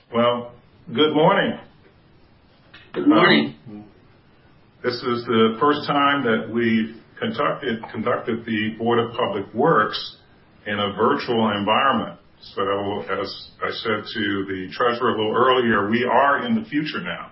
Well, good morning. Good morning. This is the first time that we've conducted the Board of Public Works in a virtual environment. So as I said to the treasurer a little earlier, we are in the future now.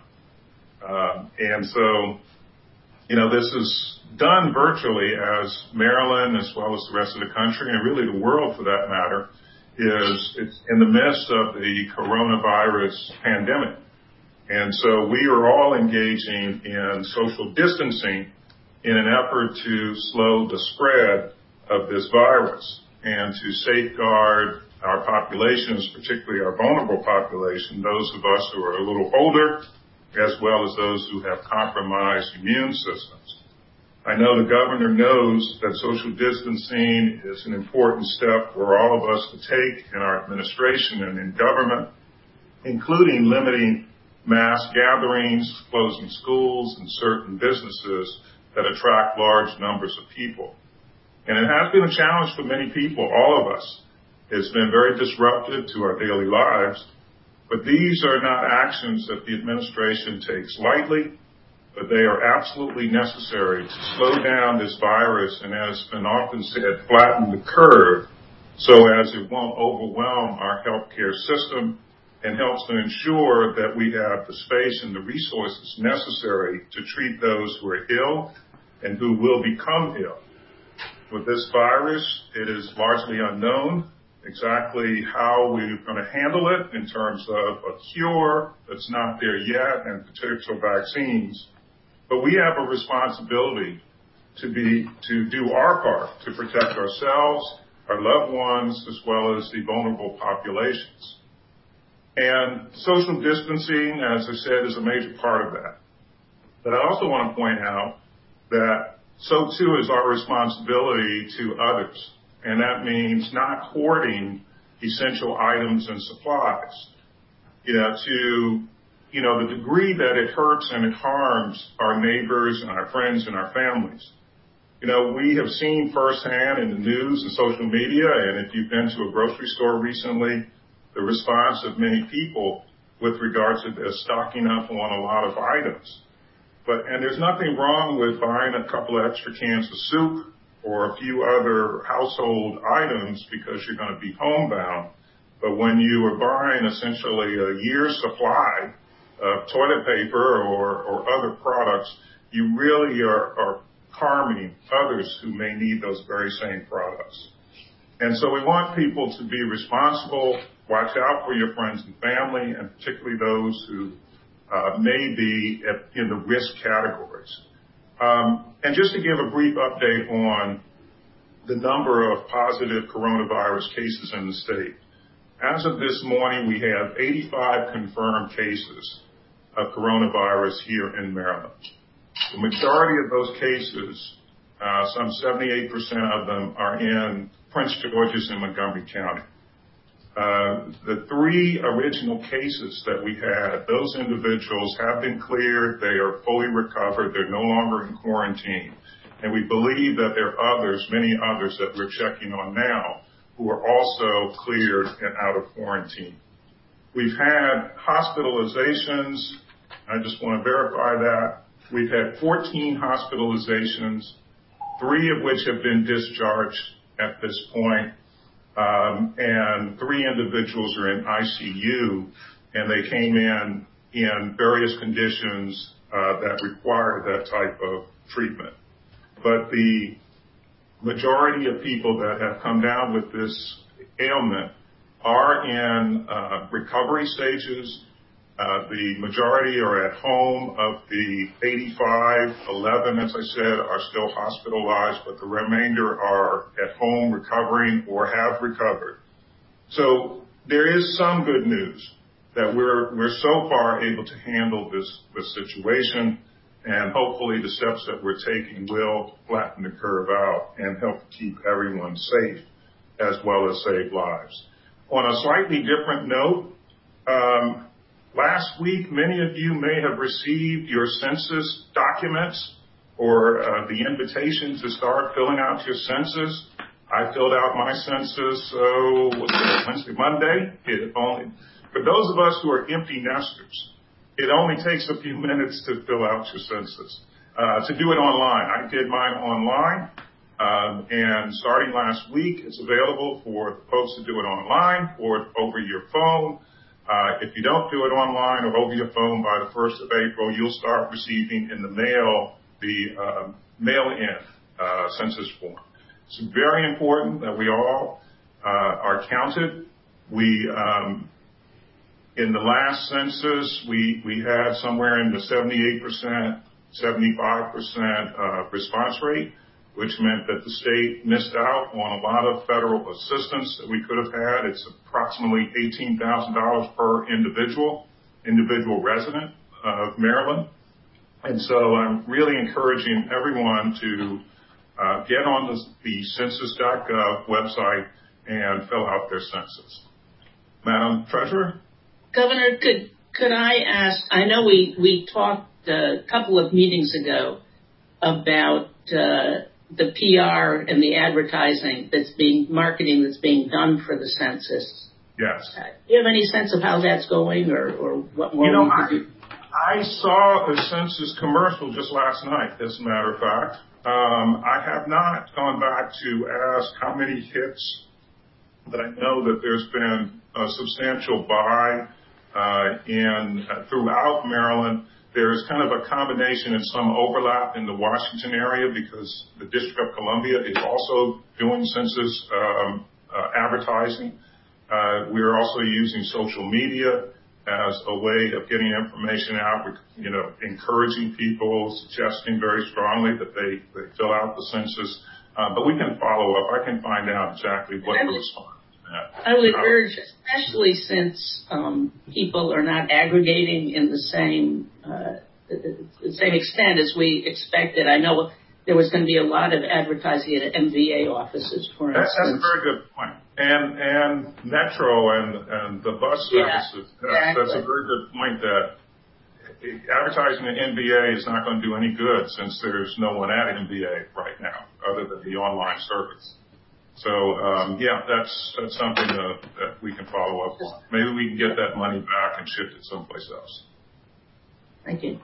And so, this is done virtually as Maryland, as well as the rest of the country, and really the world for that matter, it's in the midst of the coronavirus pandemic. And so we are all engaging in social distancing in an effort to slow the spread of this virus and to safeguard our populations, particularly our vulnerable population, those of us who are a little older, as well as those who have compromised immune systems. I know the governor knows that social distancing is an important step for all of us to take in our administration and in government, including limiting mass gatherings, closing schools and certain businesses that attract large numbers of people. And it has been a challenge for many people, all of us. It's been very disruptive to our daily lives, but these are not actions that the administration takes lightly, but they are absolutely necessary to slow down this virus and, as has been often said, flatten the curve so as it won't overwhelm our healthcare system and helps to ensure that we have the space and the resources necessary to treat those who are ill and who will become ill. With this virus, it is largely unknown exactly how we're going to handle it in terms of a cure that's not there yet and potential vaccines. But we have a responsibility to do our part to protect ourselves, our loved ones, as well as the vulnerable populations. And social distancing, as I said, is a major part of that. But I also want to point out that so too is our responsibility to others. And that means not hoarding essential items and supplies. To the degree that it hurts and it harms our neighbors and our friends and our families. We have seen firsthand in the news and social media, and if you've been to a grocery store recently, the response of many people with regards to this stocking up on a lot of items. And there's nothing wrong with buying a couple of extra cans of soup or a few other household items because you're going to be homebound. But when you are buying essentially a year's supply of toilet paper or other products, you really are harming others who may need those very same products. And so we want people to be responsible, watch out for your friends and family, and particularly those who may be in the risk categories. And just to give a brief update on the number of positive coronavirus cases in the state. As of this morning, we have 85 confirmed cases of coronavirus here in Maryland. The majority of those cases, some 78% of them, are in Prince George's and Montgomery County. The 3 original cases that we had, those individuals have been cleared. They are fully recovered. They're no longer in quarantine. And we believe that there are others, many others that we're checking on now, who are also cleared and out of quarantine. We've had hospitalizations. I just want to verify that. We've had 14 hospitalizations, 3 of which have been discharged at this point. And 3 individuals are in ICU, and they came in various conditions that required that type of treatment. But the majority of people that have come down with this ailment are in recovery stages. The majority are at home. Of the 85, 11, as I said, are still hospitalized, but the remainder are at home recovering or have recovered. So there is some good news that we're so far able to handle this situation, and hopefully the steps that we're taking will flatten the curve out and help keep everyone safe as well as save lives. On a slightly different note, last week, many of you may have received your census documents or the invitation to start filling out your census. I filled out my census, Monday. It only For those of us who are empty nesters, it only takes a few minutes to fill out your census. To do it online. I did mine online, and starting last week, it's available for folks to do it online or over your phone. If you don't do it online or over your phone by the 1st of April, you'll start receiving in the mail the mail-in census form. It's very important that we all are counted. In the last census, we had somewhere in the 78%, 75% response rate, which meant that the state missed out on a lot of federal assistance that we could have had. It's approximately $18,000 per individual resident of Maryland. And so I'm really encouraging everyone to get on the census.gov website and fill out their census. Madam Treasurer? Governor, could I ask, I know we talked a couple of meetings ago about the PR and the advertising marketing that's being done for the census. Yes. Do you have any sense of how that's going or what more we could do? I saw a census commercial just last night, as a matter of fact. I have not gone back to ask how many hits, but I know that there's been a substantial buy throughout Maryland. There's kind of a combination and some overlap in the Washington area because the District of Columbia is also doing census advertising. We're also using social media as a way of getting information out, encouraging people, suggesting very strongly that they fill out the census. But we can follow up. I can find out exactly what the response is. I would urge, especially since people are not aggregating in the same extent as we expected. I know there was going to be a lot of advertising at MVA offices, for instance. That's a very good point. And Metro and the bus services. Yeah, that's a very good point that advertising at MVA is not going to do any good since there's no one at MVA right now other than the online service. So, that's something that we can follow up on. Maybe we can get that money back and shift it someplace else. Thank you.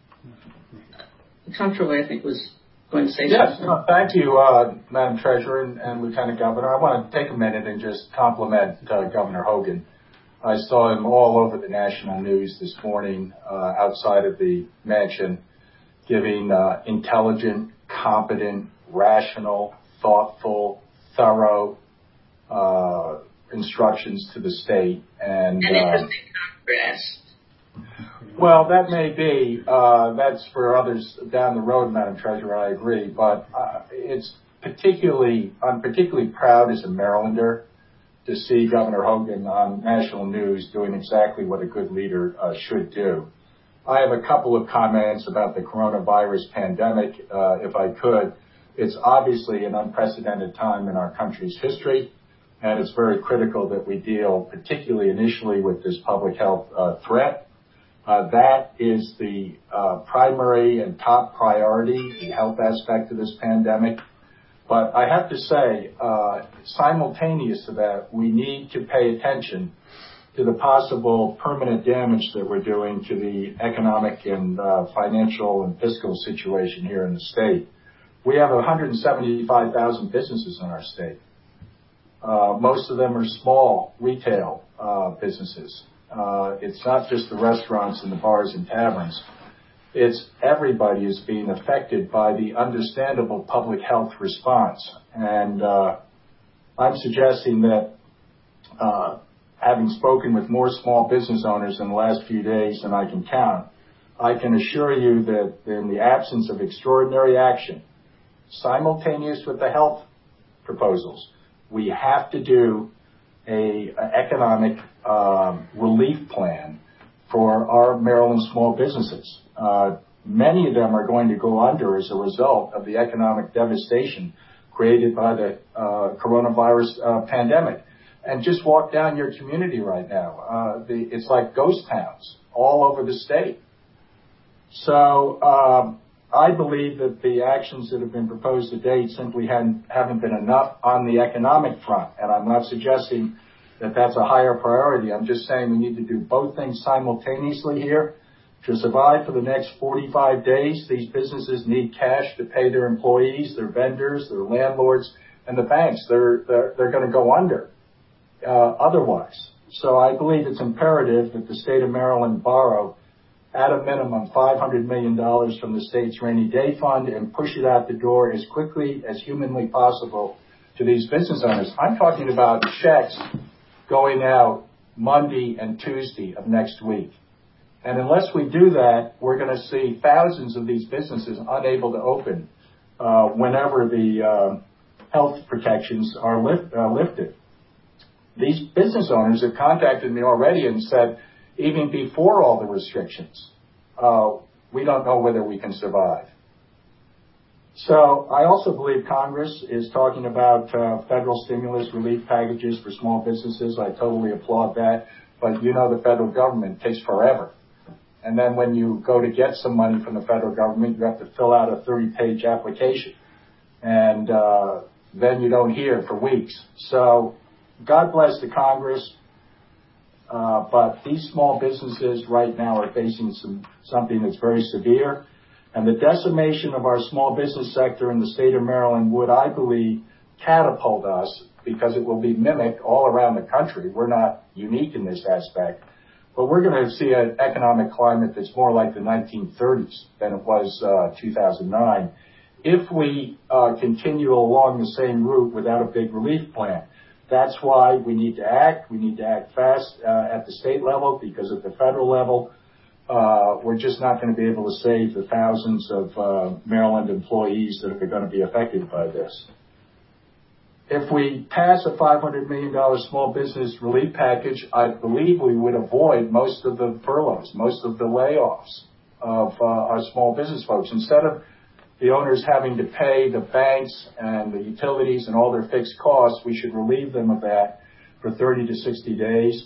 The Comptroller, I think, was going to say yes, something. No, thank you, Madam Treasurer and Lieutenant Governor. I want to take a minute and just compliment Governor Hogan. I saw him all over the national news this morning outside of the mansion giving intelligent, competent, rational, thoughtful, thorough instructions to the state. And well, that may be. That's for others down the road, Madam Treasurer, I agree. But I'm particularly proud as a Marylander to see Governor Hogan on national news doing exactly what a good leader should do. I have a couple of comments about the coronavirus pandemic, if I could. It's obviously an unprecedented time in our country's history, and it's very critical that we deal, particularly initially, with this public health threat. That is the primary and top priority, the health aspect of this pandemic. But I have to say, simultaneous to that, we need to pay attention to the possible permanent damage that we're doing to the economic and financial and fiscal situation here in the state. We have 175,000 businesses in our state. Most of them are small retail businesses. It's not just the restaurants and the bars and taverns. It's everybody is being affected by the understandable public health response. And I'm suggesting that having spoken with more small business owners in the last few days than I can count, I can assure you that in the absence of extraordinary action, simultaneous with the health proposals, we have to do an economic relief plan for our Maryland small businesses. Many of them are going to go under as a result of the economic devastation created by the coronavirus pandemic. And just walk down your community right now. It's like ghost towns all over the state. So I believe that the actions that have been proposed to date simply haven't been enough on the economic front. And I'm not suggesting that's a higher priority. I'm just saying we need to do both things simultaneously here. To survive for the next 45 days, these businesses need cash to pay their employees, their vendors, their landlords, and the banks. They're going to go under otherwise. So I believe it's imperative that the state of Maryland borrow at a minimum $500 million from the state's rainy day fund and push it out the door as quickly as humanly possible to these business owners. I'm talking about checks going out Monday and Tuesday of next week. And unless we do that, we're going to see thousands of these businesses unable to open whenever the health protections are lifted. These business owners have contacted me already and said, even before all the restrictions, we don't know whether we can survive. So I also believe Congress is talking about federal stimulus relief packages for small businesses. I totally applaud that. But you know the federal government takes forever. And then when you go to get some money from the federal government, you have to fill out a 30-page application. And then you don't hear for weeks. So God bless the Congress. But these small businesses right now are facing something that's very severe. And the decimation of our small business sector in the state of Maryland would, I believe, catapult us, because it will be mimicked all around the country. We're not unique in this aspect. But we're going to see an economic climate that's more like the 1930s than it was 2009 if we continue along the same route without a big relief plan. That's why we need to act. We need to act fast at the state level, because at the federal level, we're just not going to be able to save the thousands of Maryland employees that are going to be affected by this. If we pass a $500 million small business relief package, I believe we would avoid most of the furloughs, most of the layoffs of our small business folks. Instead of the owners having to pay the banks and the utilities and all their fixed costs, we should relieve them of that for 30 to 60 days.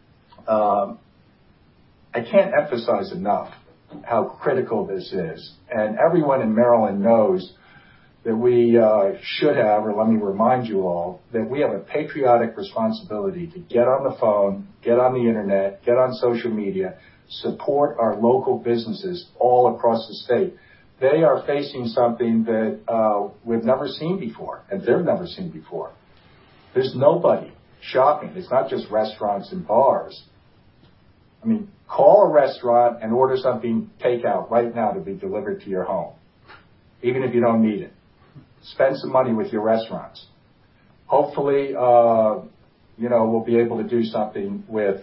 I can't emphasize enough how critical this is. And everyone in Maryland knows that we should have, or let me remind you all, that we have a patriotic responsibility to get on the phone, get on the internet, get on social media, support our local businesses all across the state. They are facing something that we've never seen before, and they've never seen before. There's nobody shopping. It's not just restaurants and bars. I mean, call a restaurant and order something takeout right now to be delivered to your home, even if you don't need it. Spend some money with your restaurants. Hopefully, we'll be able to do something with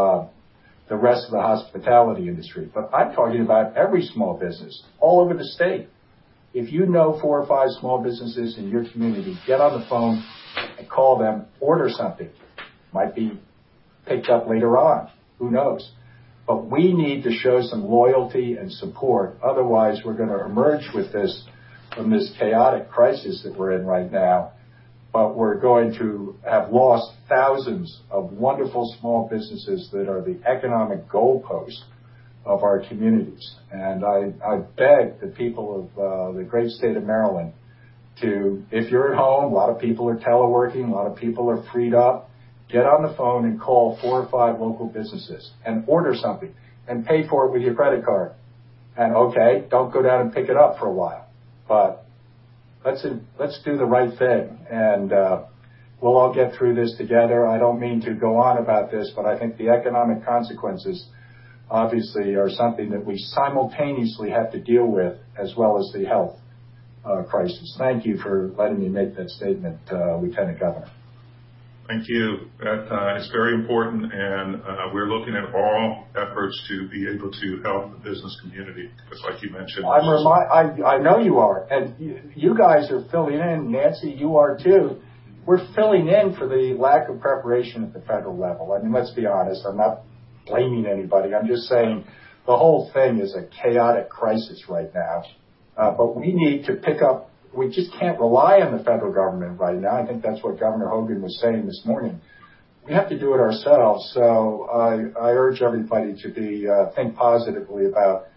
the rest of the hospitality industry. But I'm talking about every small business all over the state. If you know 4 or 5 small businesses in your community, get on the phone and call them, order something. Might be picked up later on. Who knows? But we need to show some loyalty and support. Otherwise, we're going to emerge from this chaotic crisis that we're in right now. But we're going to have lost thousands of wonderful small businesses that are the economic goalpost of our communities. And I beg the people of the great state of Maryland to, if you're at home, a lot of people are teleworking, a lot of people are freed up, get on the phone and call 4 or 5 local businesses and order something and pay for it with your credit card. And okay, don't go down and pick it up for a while. But let's do the right thing, and we'll all get through this together. I don't mean to go on about this, but I think the economic consequences obviously are something that we simultaneously have to deal with, as well as the health crisis. Thank you for letting me make that statement, Lieutenant Governor. Thank you. That is very important, and we're looking at all efforts to be able to help the business community, because like you mentioned. I know you are, and you guys are filling in. Nancy, you are too. We're filling in for the lack of preparation at the federal level. I mean, let's be honest. I'm not blaming anybody. I'm just saying the whole thing is a chaotic crisis right now. But we need to pick up. We just can't rely on the federal government right now. I think that's what Governor Hogan was saying this morning. We have to do it ourselves. So I urge everybody to think positively about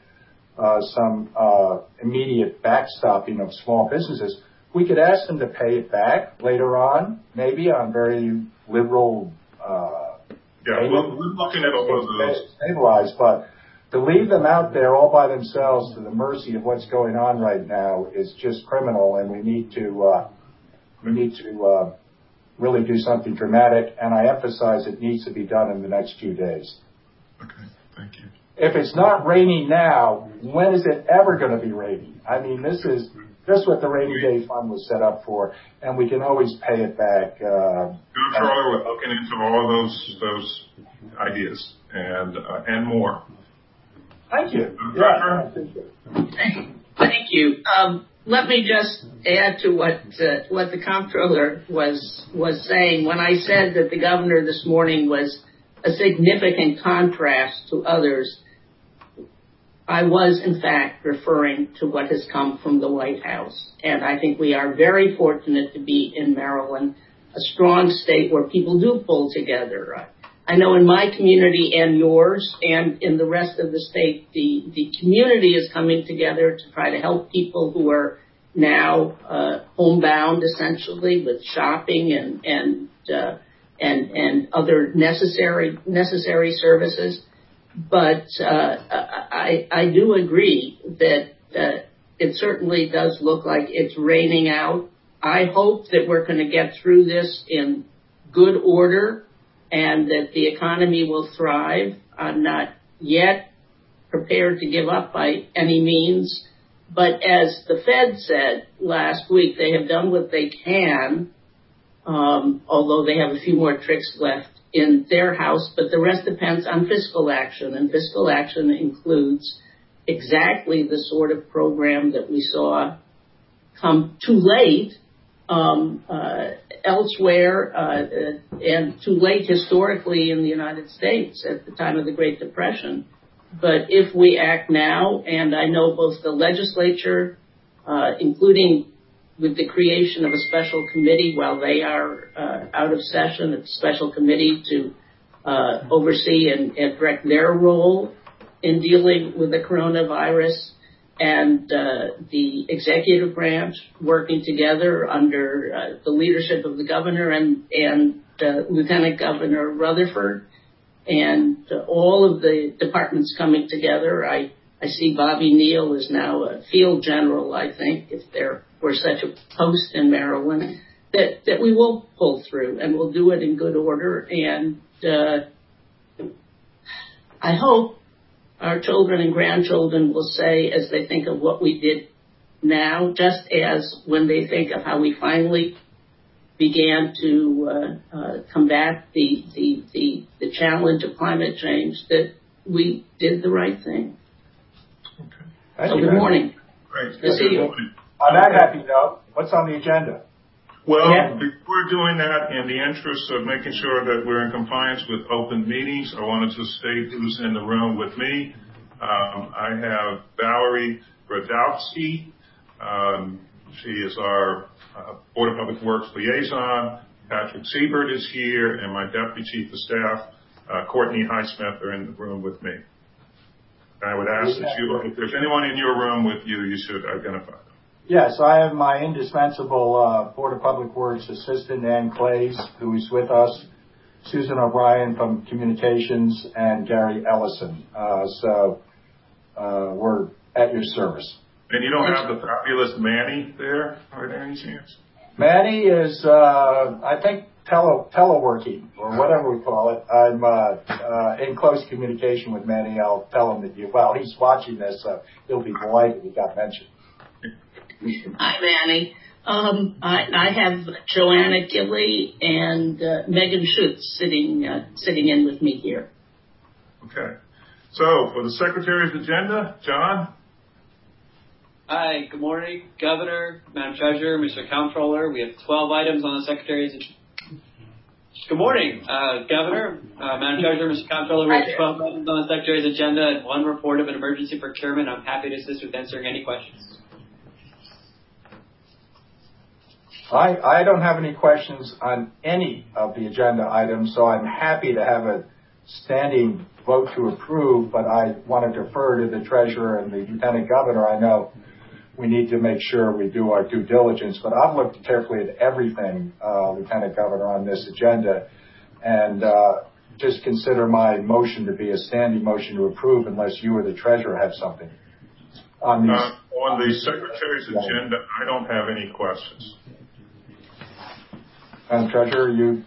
some immediate backstopping of small businesses. We could ask them to pay it back later on, maybe on very liberal we're looking at all of those. Stabilized, but to leave them out there all by themselves to the mercy of what's going on right now is just criminal, and we need to really do something dramatic. And I emphasize it needs to be done in the next few days. Okay, thank you. If it's not raining now, when is it ever going to be raining? I mean, this is what the rainy day fund was set up for, and we can always pay it back. Comptroller, we're looking into all of those ideas and more. Thank you. Thank you. Let me just add to what the comptroller was saying. When I said that the governor this morning was a significant contrast to others, I was, in fact, referring to what has come from the White House. And I think we are very fortunate to be in Maryland, a strong state where people do pull together. I know in my community and yours and in the rest of the state, the community is coming together to try to help people who are now homebound, essentially, with shopping and other necessary services. But I do agree that it certainly does look like it's raining out. I hope that we're going to get through this in good order and that the economy will thrive. I'm not yet prepared to give up by any means. But as the Fed said last week, they have done what they can, although they have a few more tricks left in their house, but the rest depends on fiscal action. And fiscal action includes exactly the sort of program that we saw come too late elsewhere and too late historically in the United States at the time of the Great Depression. But if we act now, and I know both the legislature, including with the creation of a special committee while they are out of session, a special committee to oversee and direct their role in dealing with the coronavirus, and the executive branch working together under the leadership of the governor and Lieutenant Governor Rutherford, and all of the departments coming together. I see Bobby Neal is now a field general, I think, if there were such a post in Maryland, that we will pull through and we'll do it in good order. And I hope our children and grandchildren will say, as they think of what we did now, just as when they think of how we finally began to combat the challenge of climate change, that we did the right thing. Okay. So good morning. Great. Good to see you. On that happy note, what's on the agenda? Well, before doing that, in the interest of making sure that we're in compliance with open meetings, I wanted to state who's in the room with me. I have Valerie Brodowski. She is our Board of Public Works liaison. Patrick Siebert is here, and my Deputy Chief of Staff, Courtney Highsmith, are in the room with me. I would ask that if there's anyone in your room with you, you should identify them. Yes, I have my indispensable Board of Public Works assistant, Ann Clays, who is with us, Susan O'Brien from Communications, and Gary Ellison. So we're at your service. And you don't have the fabulous Manny there, by any chance? Manny is, I think, teleworking, or whatever we call it. I'm in close communication with Manny. I'll tell him that he's watching this, so he'll be delighted he got mentioned. Hi, Manny. I have Joanna Gilley and Megan Schutz sitting in with me here. Okay. So, for the Secretary's agenda, John? Hi, good morning, Governor, Madam Treasurer, Mr. Comptroller. We have 12 items on the Secretary's agenda. Good morning, Governor, Madam Treasurer, Mr. Comptroller. We have 12 items on the Secretary's agenda and one report of an emergency procurement. I'm happy to assist with answering any questions. I don't have any questions on any of the agenda items, so I'm happy to have a standing vote to approve, but I want to defer to the Treasurer and the Lieutenant Governor. I know we need to make sure we do our due diligence, but I've looked carefully at everything, Lieutenant Governor, on this agenda. and just consider my motion to be a standing motion to approve unless you or the treasurer have something. On the Secretary's agenda, I don't have any questions. Treasurer, you?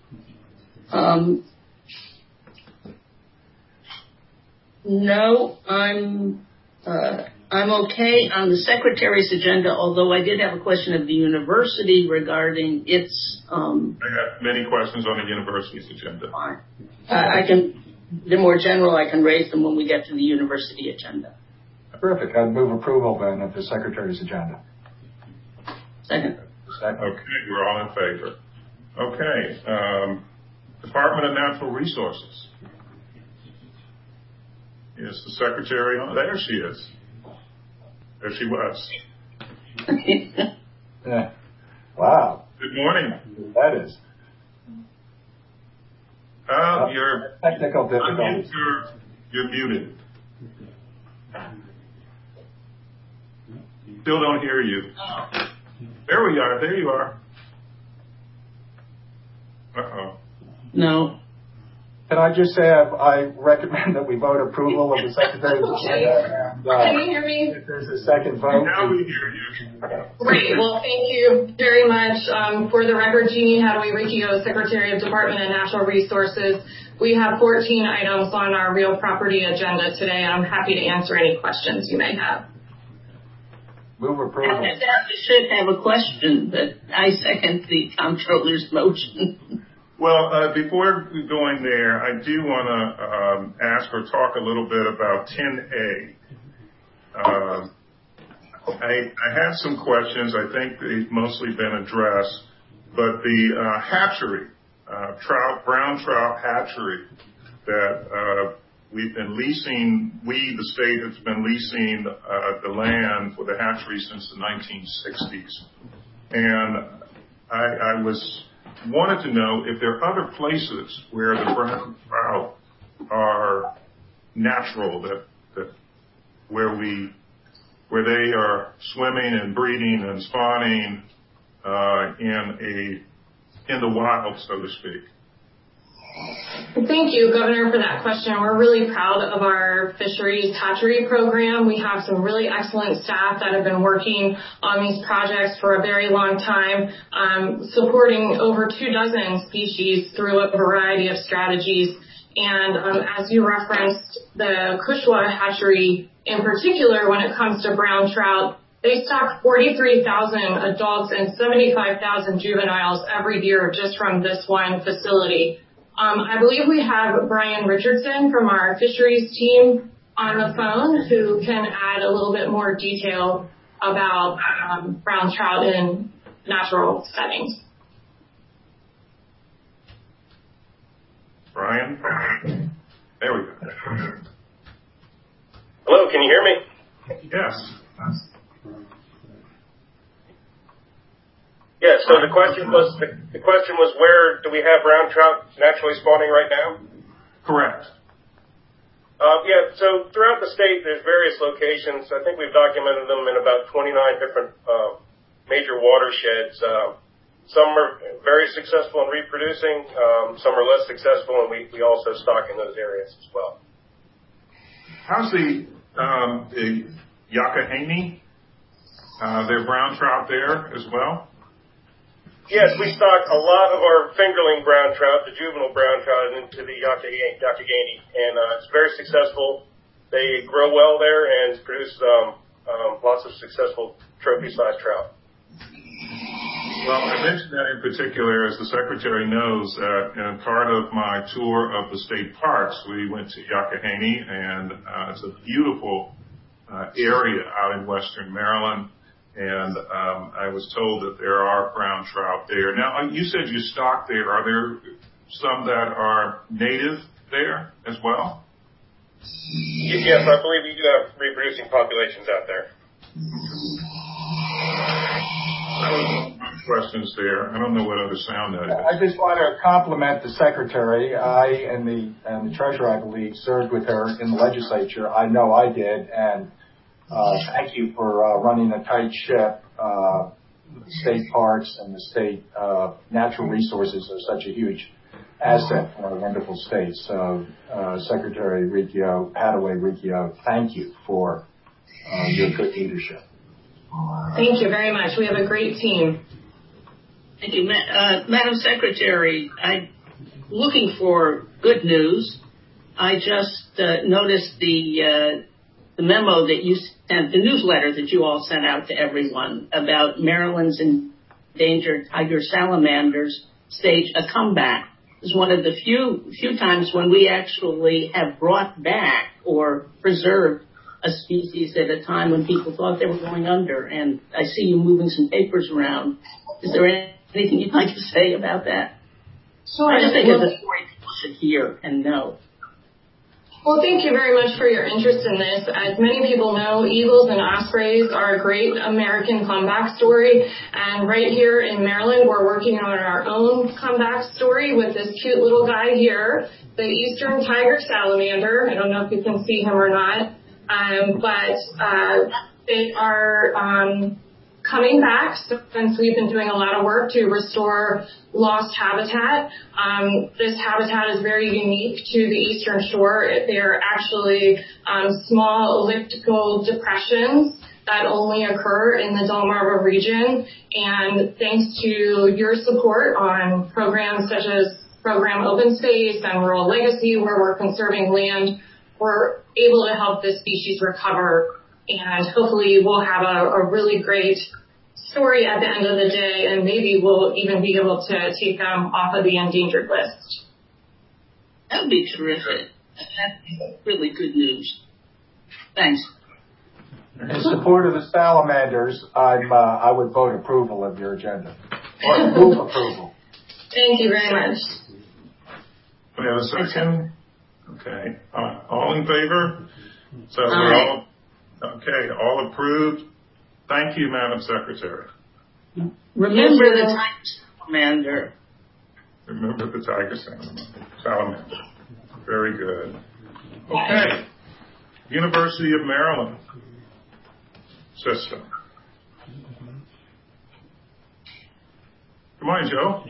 No, I'm okay on the Secretary's agenda, although I did have a question of the university regarding its... I have many questions on the university's agenda. They're more general, I can raise them when we get to the university agenda. Terrific. I'd move approval then of the Secretary's agenda. Second. Okay, we're all in favor. Okay, Department of Natural Resources. Is the Secretary on? There she is. There she was. Yeah. Wow. Good morning. That is. You're technical difficulties. You're muted. Still don't hear you. There we are. There you are. Uh-oh. No. Can I just say I recommend that we vote approval of the Secretary's agenda. Can you hear me? If there's a second vote. Now we hear you. Great. Well, thank you very much. For the record, Jeannie Hadaway Riccio, Secretary of Department of Natural Resources. We have 14 items on our real property agenda today. I'm happy to answer any questions you may have. Move approval. I should have a question, but I second the comptroller's motion. Well, before going there, I do want to ask or talk a little bit about 10A. I have some questions. I think they've mostly been addressed, but the hatchery, brown trout hatchery that we've been leasing, the state has been leasing the land for the hatchery since the 1960s. And I wanted to know if there are other places where the brown trout are natural, where they are swimming and breeding and spawning in the wild, so to speak. Thank you, Governor, for that question. We're really proud of our fisheries hatchery program. We have some really excellent staff that have been working on these projects for a very long time, supporting over 24 species through a variety of strategies. And as you referenced, the Cushwa hatchery in particular, when it comes to brown trout, they stock 43,000 adults and 75,000 juveniles every year just from this one facility. I believe we have Brian Richardson from our fisheries team on the phone who can add a little bit more detail about brown trout in natural settings. Brian? There we go. Hello, can you hear me? Yes. Yeah, so the question was where do we have brown trout naturally spawning right now? Correct. Yeah, so throughout the state there's various locations. I think we've documented them in about 29 different major watersheds. Some are very successful in reproducing, some are less successful, and we also stock in those areas as well. How's the Yakahani? There brown trout there as well? Yes, we stock a lot of our fingerling brown trout, the juvenile brown trout, into the Yakahani, and it's very successful. They grow well there and produce lots of successful trophy-sized trout. Well, I mentioned that in particular as the Secretary knows that in part of my tour of the state parks, we went to Yakahani, and it's a beautiful area out in western Maryland. And I was told that there are brown trout there. Now, you said you stock there. Are there some that are native there as well? Yes, I believe we do have reproducing populations out there. That was my questions there. I don't know what other sound that is. I just want to compliment the Secretary. I and the Treasurer, I believe, served with her in the legislature. I know I did, and thank you for running a tight ship. The state parks and the state natural resources are such a huge asset for our wonderful state. So, Secretary Hattaway Riccio, thank you for your good leadership. Thank you very much. We have a great team. Thank you, Madam Secretary. I'm looking for good news. I just noticed the memo that you sent, the newsletter that you all sent out to everyone about Maryland's endangered tiger salamanders stage a comeback. It's one of the few times when we actually have brought back or preserved a species at a time when people thought they were going under. And I see you moving some papers around. Is there anything you'd like to say about that? Sure. I just think it's a story people should hear and know. Well, thank you very much for your interest in this. As many people know, eagles and ospreys are a great American comeback story. And right here in Maryland, we're working on our own comeback story with this cute little guy here, the eastern tiger salamander. I don't know if you can see him or not, but they are coming back since we've been doing a lot of work to restore lost habitat. This habitat is very unique to the eastern shore. They are actually small elliptical depressions that only occur in the Delmarva region. And thanks to your support on programs such as Program Open Space and Rural Legacy, where we're conserving land, we're able to help this species recover. And hopefully we'll have a really great story at the end of the day, and maybe we'll even be able to take them off of the endangered list. That would be terrific. That's really good news. Thanks. In support of the salamanders, I would vote approval of your agenda. Or move approval. Thank you very much. We have a second. Okay. All in favor? So Aye. All approved. Thank you, Madam Secretary. Remember the tiger salamander. Remember the tiger salamander. Very good. Okay. University of Maryland system. Good morning, Joe.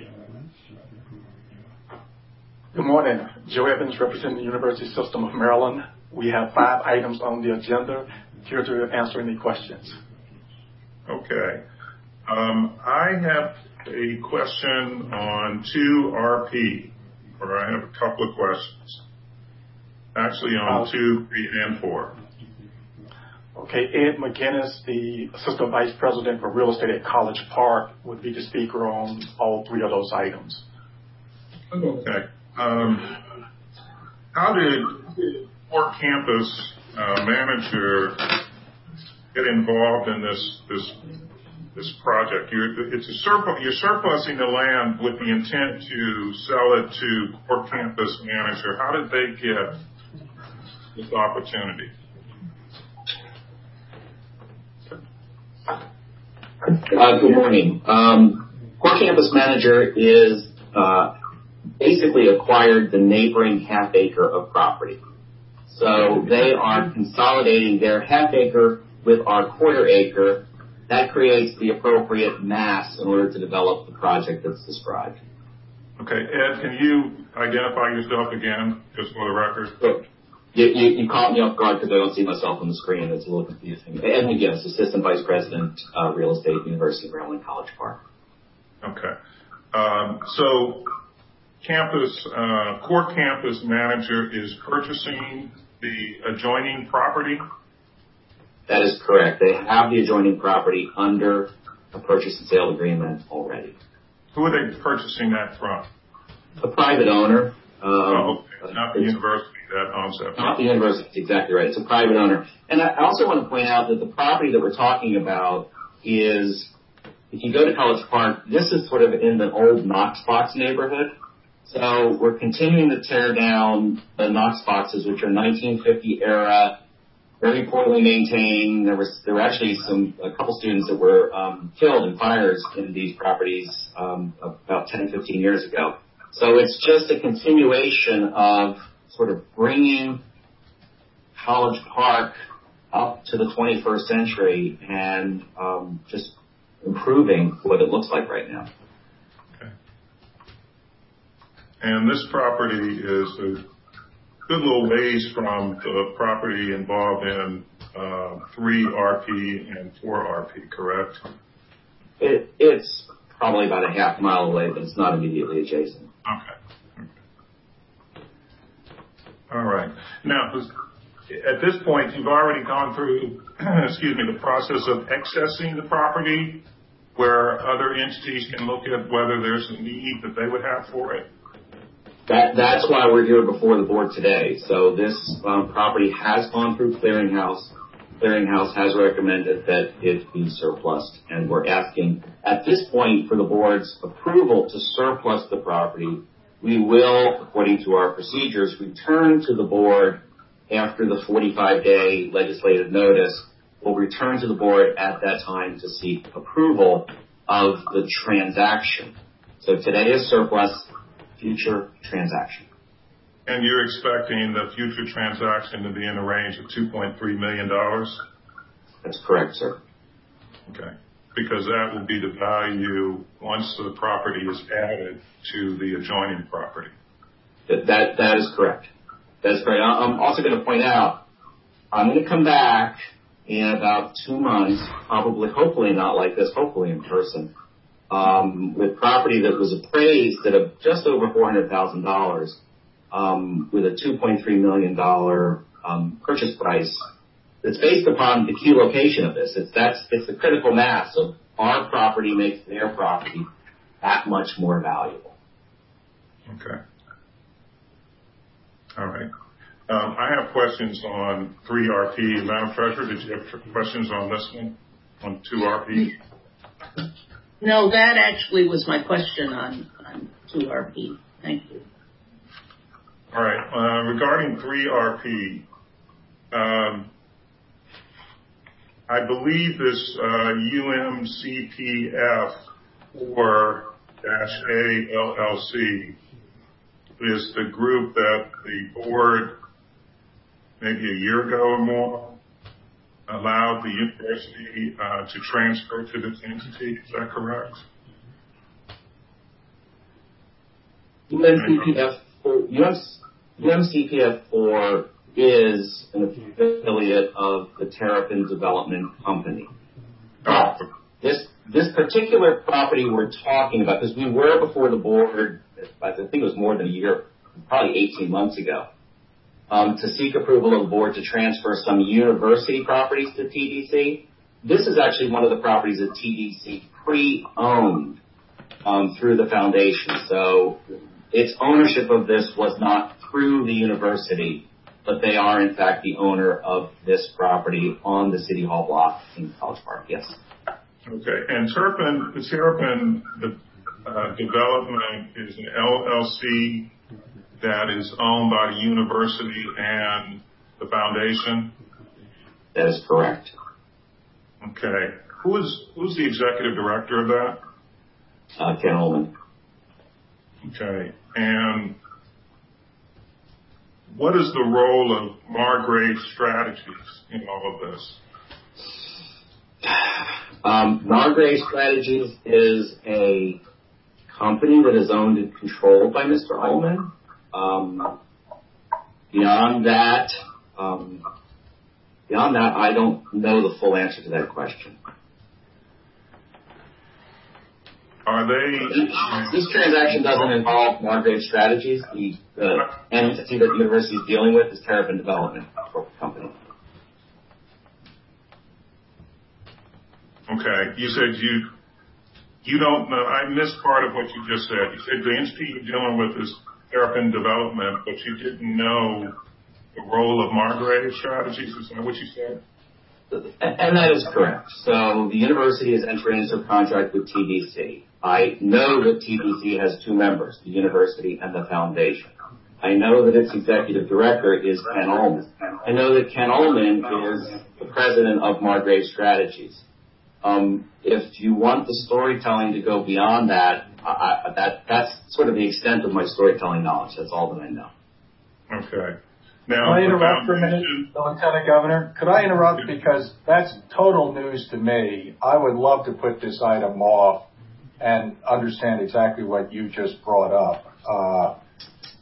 Good morning. Joe Evans, representing the University System of Maryland. We have 5 items on the agenda. Here to answer any questions. Okay. I have a question on 2RP, or I have a couple of questions. Actually on 2, 3, and 4. Okay, Ed McGinnis, the Assistant Vice President for Real Estate at College Park, would be the speaker on all 3 of those items. Okay. How did Port Campus manager get involved in this project? You're surplusing the land with the intent to sell it to Port Campus manager. How did they get this opportunity? Good morning. Port Campus manager is basically acquired the neighboring half acre of property. So they are consolidating their half acre with our quarter acre. That creates the appropriate mass in order to develop the project that's described. Okay, Ed, can you identify yourself again, just for the record? Sure. You caught me off guard because I don't see myself on the screen. It's a little confusing. Ed McGinnis, Assistant Vice President, Real Estate, University of Maryland, College Park. Okay. So Port Campus manager is purchasing the adjoining property? That is correct. They have the adjoining property under a purchase and sale agreement already. Who are they purchasing that from? A private owner. Okay. Not the university that owns that. Not the university, exactly right. It's a private owner. And I also want to point out that the property that we're talking about is, if you go to College Park, this is sort of in the old Knox Box neighborhood. So we're continuing to tear down the Knox boxes, which are 1950 era, very poorly maintained. There were actually a couple students that were killed in fires in these properties about 10, 15 years ago. So it's just a continuation of sort of bringing College Park up to the 21st century and just improving what it looks like right now. Okay. And this property is a good little ways from the property involved in 3RP and 4RP, correct? It's probably about a half mile away, but it's not immediately adjacent. Okay. All right. Now, at this point, you've already gone through, the process of accessing the property where other entities can look at whether there's a need that they would have for it. That's why we're here before the board today. So this property has gone through Clearinghouse. Clearinghouse has recommended that it be surplused, and we're asking at this point for the board's approval to surplus the property. We will, according to our procedures, return to the board after the 45-day legislative notice. We'll return to the board at that time to seek approval of the transaction. So today is surplus, future transaction. And you're expecting the future transaction to be in a range of $2.3 million? That's correct, sir. Okay. Because that will be the value once the property is added to the adjoining property. That is correct. That's correct. I'm also going to point out, I'm going to come back in about 2 months, probably, hopefully not like this, hopefully in person, with property that was appraised at just over $400,000, with a $2.3 million purchase price. That's based upon the key location of this. It's the critical mass of our property makes their property that much more valuable. Okay. All right. I have questions on 3RP. Madam Treasurer, did you have questions on this one, on 2RP? No, that actually was my question on 2RP. Thank you. All right. Regarding 3RP, I believe this UMCPF 4-A LLC is the group that the board, maybe a year ago or more, allowed the university to transfer to this entity. Is that correct? UMCPF4 is an affiliate of the Terrapin Development Company. This particular property we're talking about, because we were before the board, I think it was more than a year, probably 18 months ago, to seek approval of the board to transfer some university properties to TDC. This is actually one of the properties that TDC pre-owned through the foundation. So its ownership of this was not through the university, but they are, in fact, the owner of this property on the City Hall block in College Park, yes. Okay. And the Terrapin Development is an LLC that is owned by the university and the foundation? That is correct. Okay. Who's the executive director of that? Ken Ullman. Okay. And what is the role of Margrave Strategies in all of this? Margrave Strategies is a company that is owned and controlled by Mr. Ullman. Beyond that, I don't know the full answer to that question. Are they? This transaction doesn't involve Margrave Strategies. The entity that the university is dealing with is Terrapin Development Company. Okay. You said you don't know. I missed part of what you just said. You said the entity you're dealing with is Terrapin Development, but you didn't know the role of Margrave Strategies. Is that what you said? And that is correct. So the university is entering into a contract with TDC. I know that TDC has two members, the university and the foundation. I know that its executive director is Ken Ullman. I know that Ken Ullman is the president of Margrave Strategies. If you want the storytelling to go beyond that, that's sort of the extent of my storytelling knowledge. That's all that I know. Okay. Now, can I interrupt for a minute, Lieutenant Governor? Could I interrupt because that's total news to me. I would love to put this item off and understand exactly what you just brought up.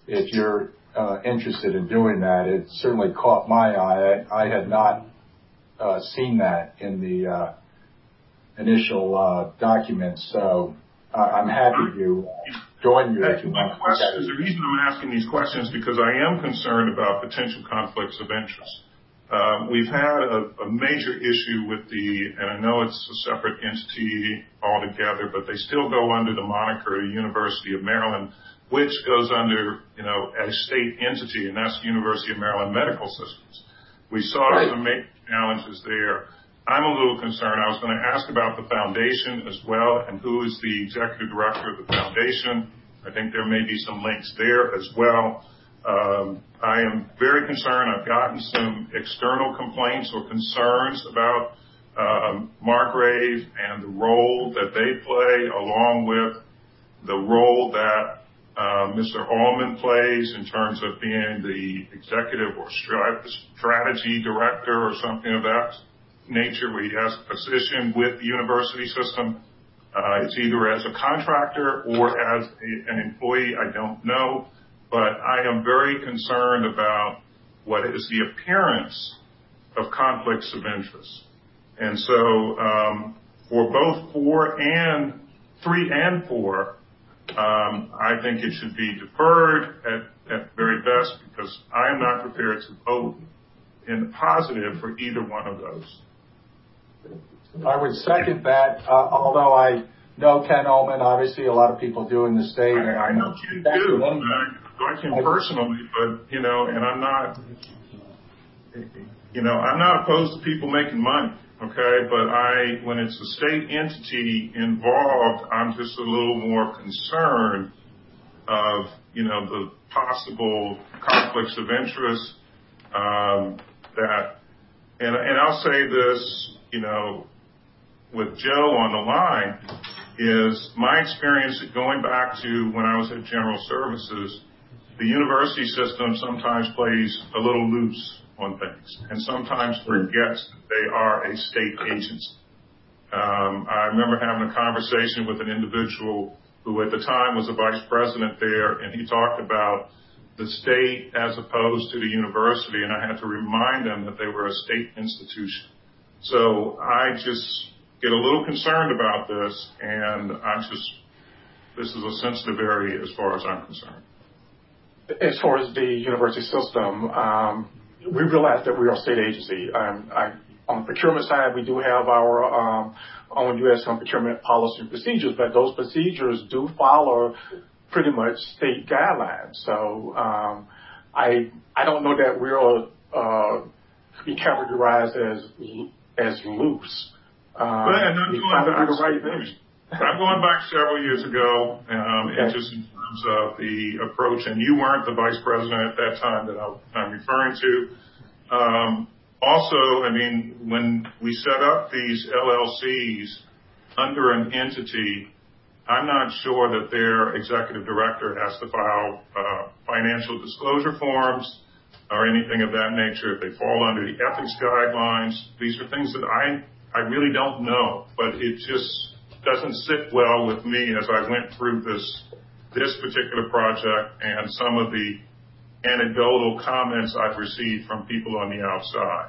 if you're interested in doing that. It certainly caught my eye. I had not seen that in the initial documents, so I'm happy to join you if you want. The reason I'm asking these questions is because I am concerned about potential conflicts of interest. We've had a major issue with and I know it's a separate entity altogether, but they still go under the moniker of the University of Maryland, which goes under, a state entity, and that's the University of Maryland Medical Systems. We saw some major challenges there. I'm a little concerned. I was going to ask about the foundation as well, and who is the executive director of the foundation. I think there may be some links there as well. I am very concerned. I've gotten some external complaints or concerns about Margrave and the role that they play, along with the role that Mr. Allman plays in terms of being the executive or strategy director or something of that nature, where he has a position with the university system. It's either as a contractor or as an employee, I don't know. But I am very concerned about what is the appearance of conflicts of interest. And so for both 3 and 4, I think it should be deferred at very best, because I am not prepared to vote in the positive for either one of those. I would second that, although I know Ken Ullman, obviously a lot of people do in the state. I know Ken too. I like him personally, but, and I'm not, I'm not opposed to people making money, okay? But when it's a state entity involved, I'm just a little more concerned of, the possible conflicts of interest, and I'll say this, with Joe on the line, is my experience going back to when I was at General Services. The university system sometimes plays a little loose on things and sometimes forgets that they are a state agency. I remember having a conversation with an individual who at the time was a vice president there, and he talked about the state as opposed to the university, and I had to remind them that they were a state institution. So I just get a little concerned about this, and this is a sensitive area as far as I'm concerned. As far as the university system, we realize that we are a state agency. On the procurement side, we do have our own U.S. procurement policy and procedures, but those procedures do follow pretty much state guidelines. So I don't know that we'll be categorized as loose. I'm going back several years ago, and just in terms of the approach, and you weren't the vice president at that time that I'm referring to. Also, when we set up these LLCs under an entity, I'm not sure that their executive director has to file financial disclosure forms or anything of that nature. If they fall under the ethics guidelines, these are things that I really don't know, but it just doesn't sit well with me as I went through this particular project and some of the anecdotal comments I've received from people on the outside.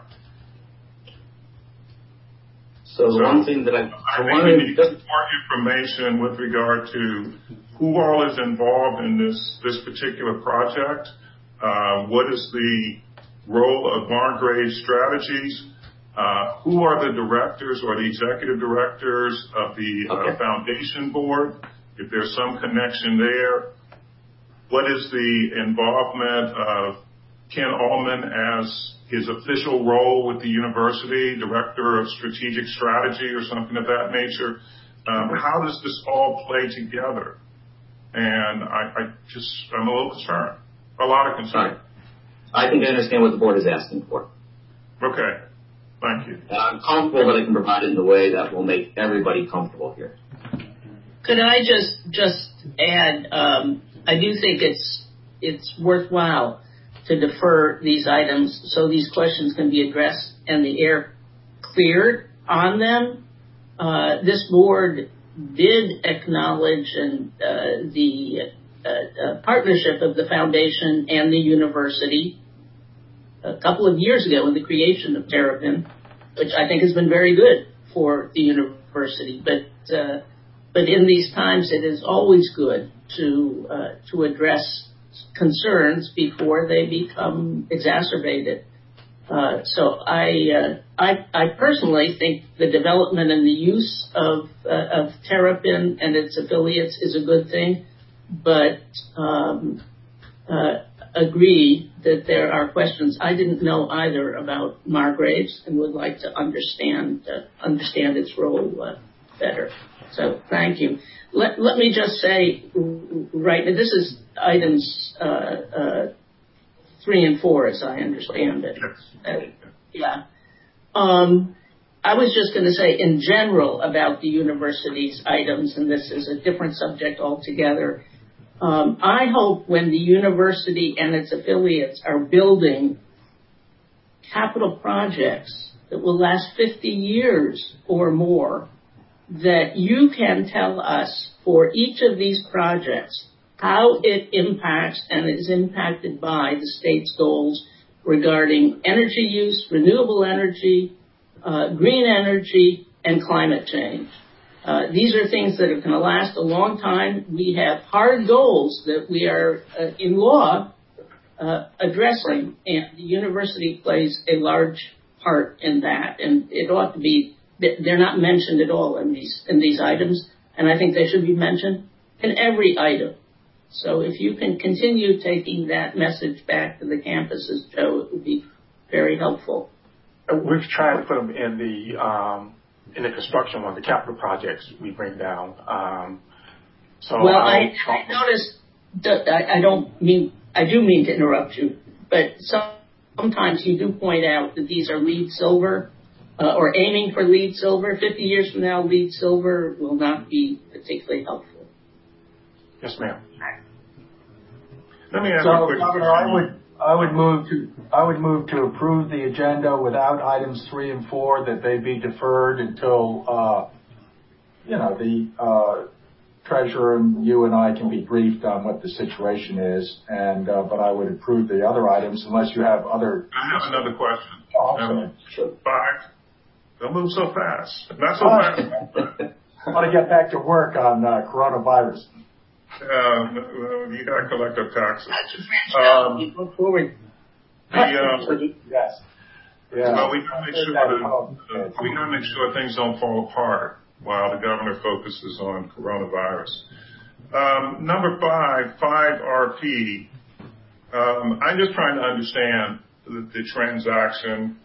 So one thing that I think we need more information with regard to who all is involved in this particular project. What is the role of Margrave Strategies? Who are the directors or the executive directors of the foundation board? If there's some connection there. What is the involvement of Ken Ullman as his official role with the university, director of strategic strategy or something of that nature? How does this all play together? And I'm a little concerned, a lot of concern. I think I understand what the board is asking for. Okay, thank you. And I'm comfortable that I can provide it in a way that will make everybody comfortable here. Could I just add, I do think it's worthwhile to defer these items so these questions can be addressed and the air cleared on them. This board did acknowledge the partnership of the foundation and the university a couple of years ago in the creation of Terrapin, which I think has been very good for the university. But in these times, it is always good to address concerns before they become exacerbated. So I personally think the development and the use of Terrapin and its affiliates is a good thing, but agree that there are questions. I didn't know either about Margraves and would like to understand its role better. So thank you. Let me just say, right, this is items 3 and 4, as I understand it. Yeah. I was just going to say, in general, about the university's items, and this is a different subject altogether. I hope when the university and its affiliates are building capital projects that will last 50 years or more, that you can tell us for each of these projects how it impacts and is impacted by the state's goals regarding energy use, renewable energy, green energy, and climate change. These are things that are going to last a long time. We have hard goals that we are, in law, addressing, and the university plays a large part in that. And it ought to be, they're not mentioned at all in these items, and I think they should be mentioned in every item. So if you can continue taking that message back to the campuses, Joe, it would be very helpful. We've tried to put them in the construction one, the capital projects we bring down. Well, I noticed that I do mean to interrupt you, but sometimes you do point out that these are LEED silver or aiming for LEED silver. 50 years from now, LEED silver will not be particularly helpful. Yes, ma'am. Let me ask you a quick Governor, I would move to approve the agenda without items 3 and 4, that they be deferred until the treasurer and you and I can be briefed on what the situation is. And but I would approve the other items unless you have other. I have another question. Oh, I'm sorry. Sure. 5. Don't move so fast. Not so fast. I want to get back to work on coronavirus. You got to collect our taxes. Look forward. Yes. Yeah. Well, we got to make sure things don't fall apart while the governor focuses on coronavirus. Number 5 RP. I'm just trying to understand the transaction.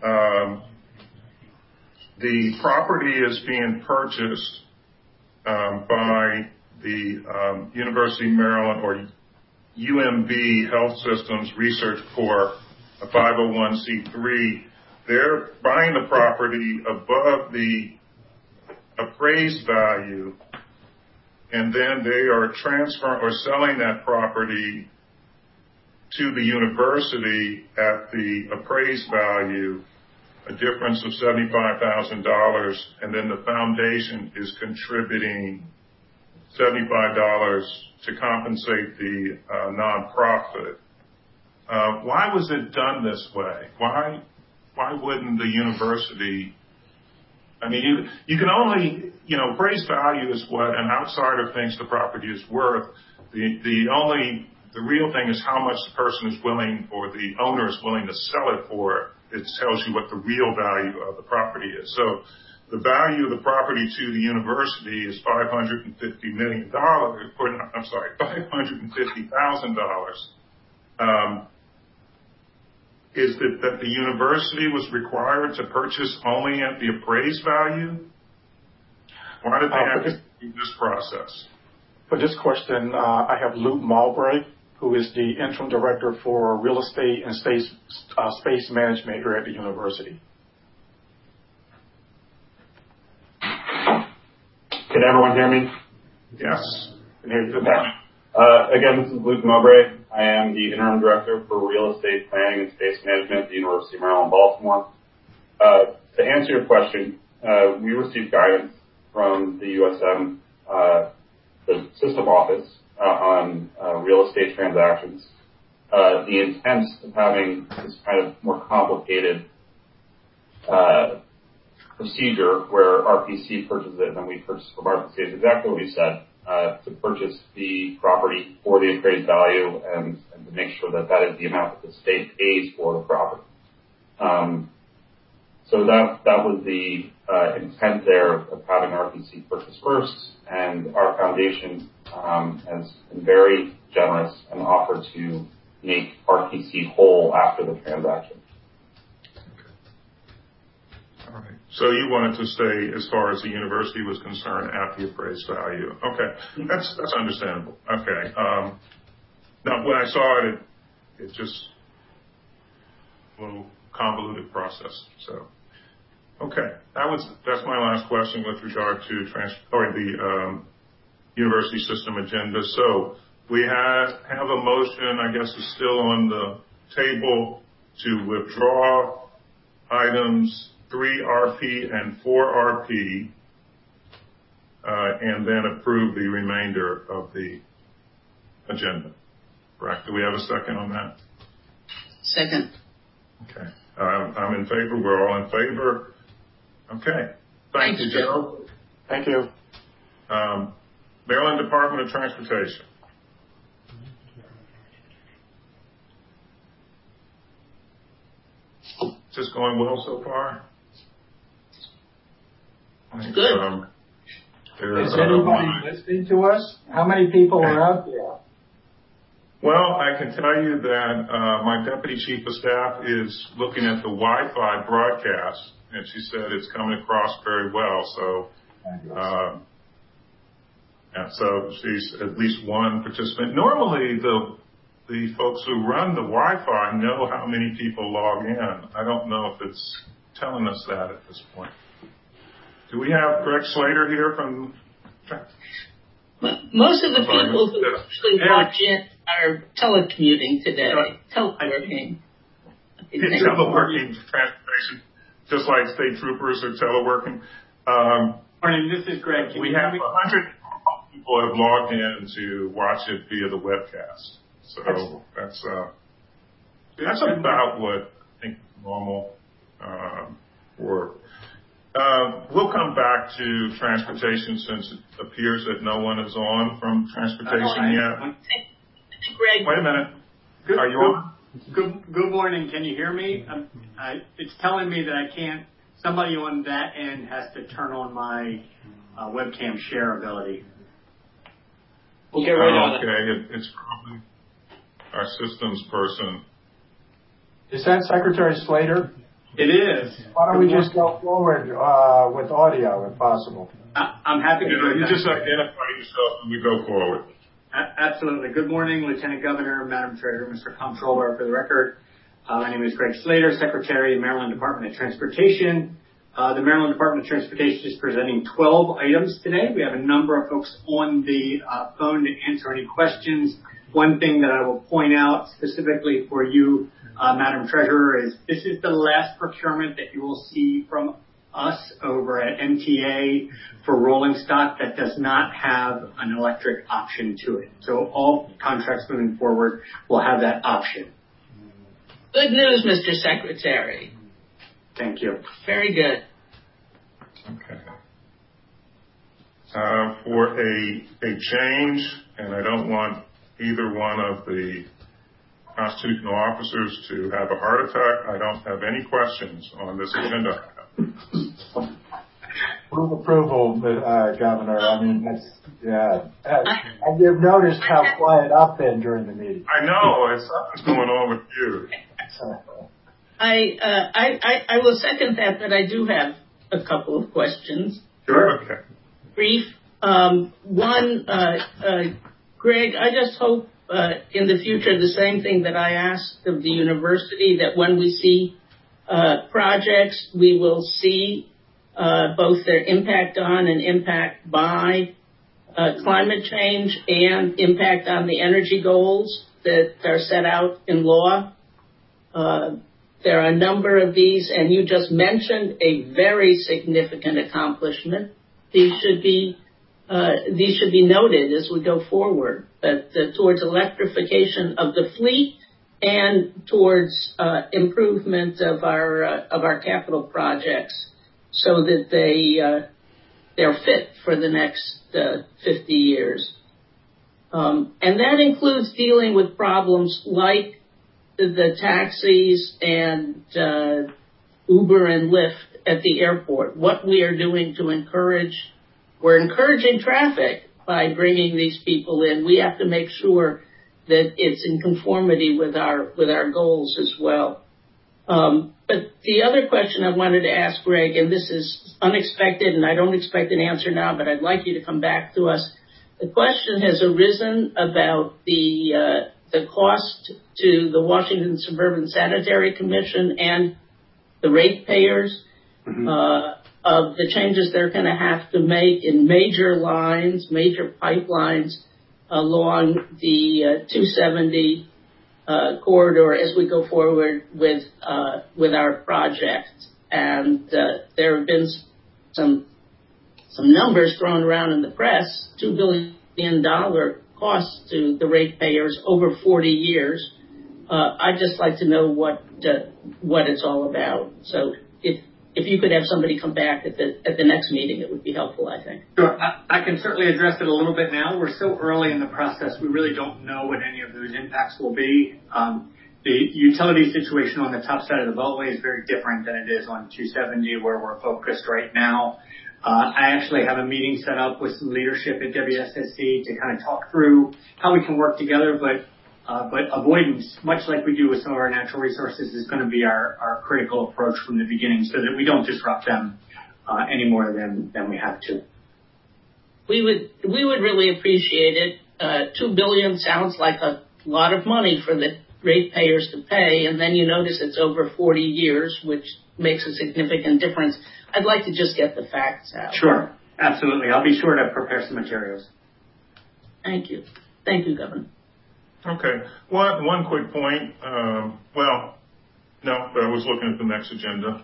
The property is being purchased by the University of Maryland or UMB Health Systems Research Corp, a 501c3. They're buying the property above the appraised value, and then they are transferring or selling that property to the university at the appraised value, a difference of $75,000, and then the foundation is contributing $75 to compensate the nonprofit. Why was it done this way? Why wouldn't the university? I mean, you can only, appraised value is what an outsider thinks the property is worth. The real thing is how much the person is willing, or the owner is willing to sell it for. It tells you what the real value of the property is. So the value of the property to the university is $550,000. Is it that the university was required to purchase only at the appraised value? Why did they have to do this process? For this question, I have Luke Mulbray, who is the interim director for real estate and space management here at the university. Can everyone hear me? Yes. Can hear you. Again, this is Luke Mowbray. I am the interim director for real estate planning and space management at the University of Maryland, Baltimore. To answer your question, we received guidance from the USM, the system office, on real estate transactions. The intent of having this kind of more complicated procedure where RPC purchases it and then we purchase from RPC is exactly what you said, to purchase the property for the appraised value and to make sure that that is the amount that the state pays for the property. So that was the intent there of having RPC purchase first, and our foundation has been very generous and offered to make RPC whole after the transaction. All right. So you wanted to stay, as far as the university was concerned, at the appraised value. Okay, that's understandable. Okay. Now, when I saw it, it just a little convoluted process. So, okay, that's my last question with regard to the university system agenda. So we have a motion, I guess, is still on the table to withdraw items 3RP and 4RP, and then approve the remainder of the agenda. Correct? Do we have a second on that? Second. Okay. I'm in favor. We're all in favor. Okay. Thank you, Joe. Thank you. Maryland Department of Transportation. Is this going well so far? Good. Is anybody listening to us? How many people are out there? Well, I can tell you that my deputy chief of staff is looking at the Wi-Fi broadcast, and she said it's coming across very well. So, so she's at least one participant. Normally, the folks who run the Wi-Fi know how many people log in. I don't know if it's telling us that at this point. Do we have Greg Slater here from? Most of the people who actually watch it are telecommuting today. Teleworking. Teleworking transportation, just like state troopers are teleworking. Morning, this is Greg. We have 100 people have logged in to watch it via the webcast. So that's about what I think normal work. We'll come back to transportation since it appears that no one is on from transportation yet. Greg. Wait a minute. Are you on? Good morning. Can you hear me? It's telling me that I can't. Somebody on that end has to turn on my webcam share ability. We'll get right on it. Okay, it's probably our systems person. Is that Secretary Slater? It is. Why don't we just go forward with audio, if possible? I'm happy to do that. You just identify yourself and we go forward. Absolutely. Good morning, Lieutenant Governor, Madam Treasurer, Mr. Comptroller. For the record, my name is Greg Slater, Secretary of the Maryland Department of Transportation. The Maryland Department of Transportation is presenting 12 items today. We have a number of folks on the phone to answer any questions. One thing that I will point out specifically for you, Madam Treasurer, is this is the last procurement that you will see from us over at MTA for rolling stock that does not have an electric option to it. So all contracts moving forward will have that option. Good news, Mr. Secretary. Thank you. Very good. Okay. For a change, and I don't want either one of the constitutional officers to have a heart attack, I don't have any questions on this agenda. Move approval, Governor. I mean, that's, yeah. And you've noticed how quiet I've been during the meeting. I know. Something's going on with you. I will second that, but I do have a couple of questions. Sure. Okay. Brief. One, Greg, I just hope in the future the same thing that I asked of the university, that when we see projects, we will see both their impact on and impact by climate change and impact on the energy goals that are set out in law. There are a number of these, and you just mentioned a very significant accomplishment. These should be these should be noted as we go forward, but towards electrification of the fleet and towards improvement of our capital projects, so that they're fit for the next 50 years. And that includes dealing with problems like the taxis and Uber and Lyft at the airport. What we are doing to we're encouraging traffic by bringing these people in. We have to make sure that it's in conformity with our goals as well. But the other question I wanted to ask Greg, and this is unexpected, and I don't expect an answer now, but I'd like you to come back to us. The question has arisen about the cost to the Washington Suburban Sanitary Commission and the ratepayers of the changes they're going to have to make in major pipelines along the 270 corridor as we go forward with our project. And there have been some numbers thrown around in the press, $2 billion cost to the ratepayers over 40 years. I'd just like to know what it's all about. So if you could have somebody come back at the next meeting, it would be helpful, I think. Sure. I can certainly address it a little bit now. We're so early in the process, we really don't know what any of those impacts will be. The utility situation on the top side of the Beltway is very different than it is on 270, where we're focused right now. I actually have a meeting set up with some leadership at WSSC to kind of talk through how we can work together, but avoidance, much like we do with some of our natural resources, is going to be our critical approach from the beginning, so that we don't disrupt them any more than we have to. We would really appreciate it. $2 billion sounds like a lot of money for the ratepayers to pay, and then you notice it's over 40 years, which makes a significant difference. I'd like to just get the facts out. Sure, absolutely. I'll be sure to prepare some materials. Thank you. Thank you, Governor. Okay. One quick point. I was looking at the next agenda.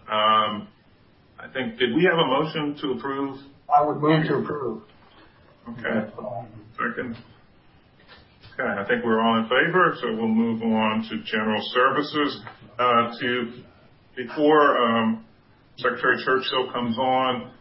I think, did we have a motion to approve? I would move to approve. Okay. Second. Okay. I think we're all in favor, so we'll move on to general services. Before Secretary Churchill comes on,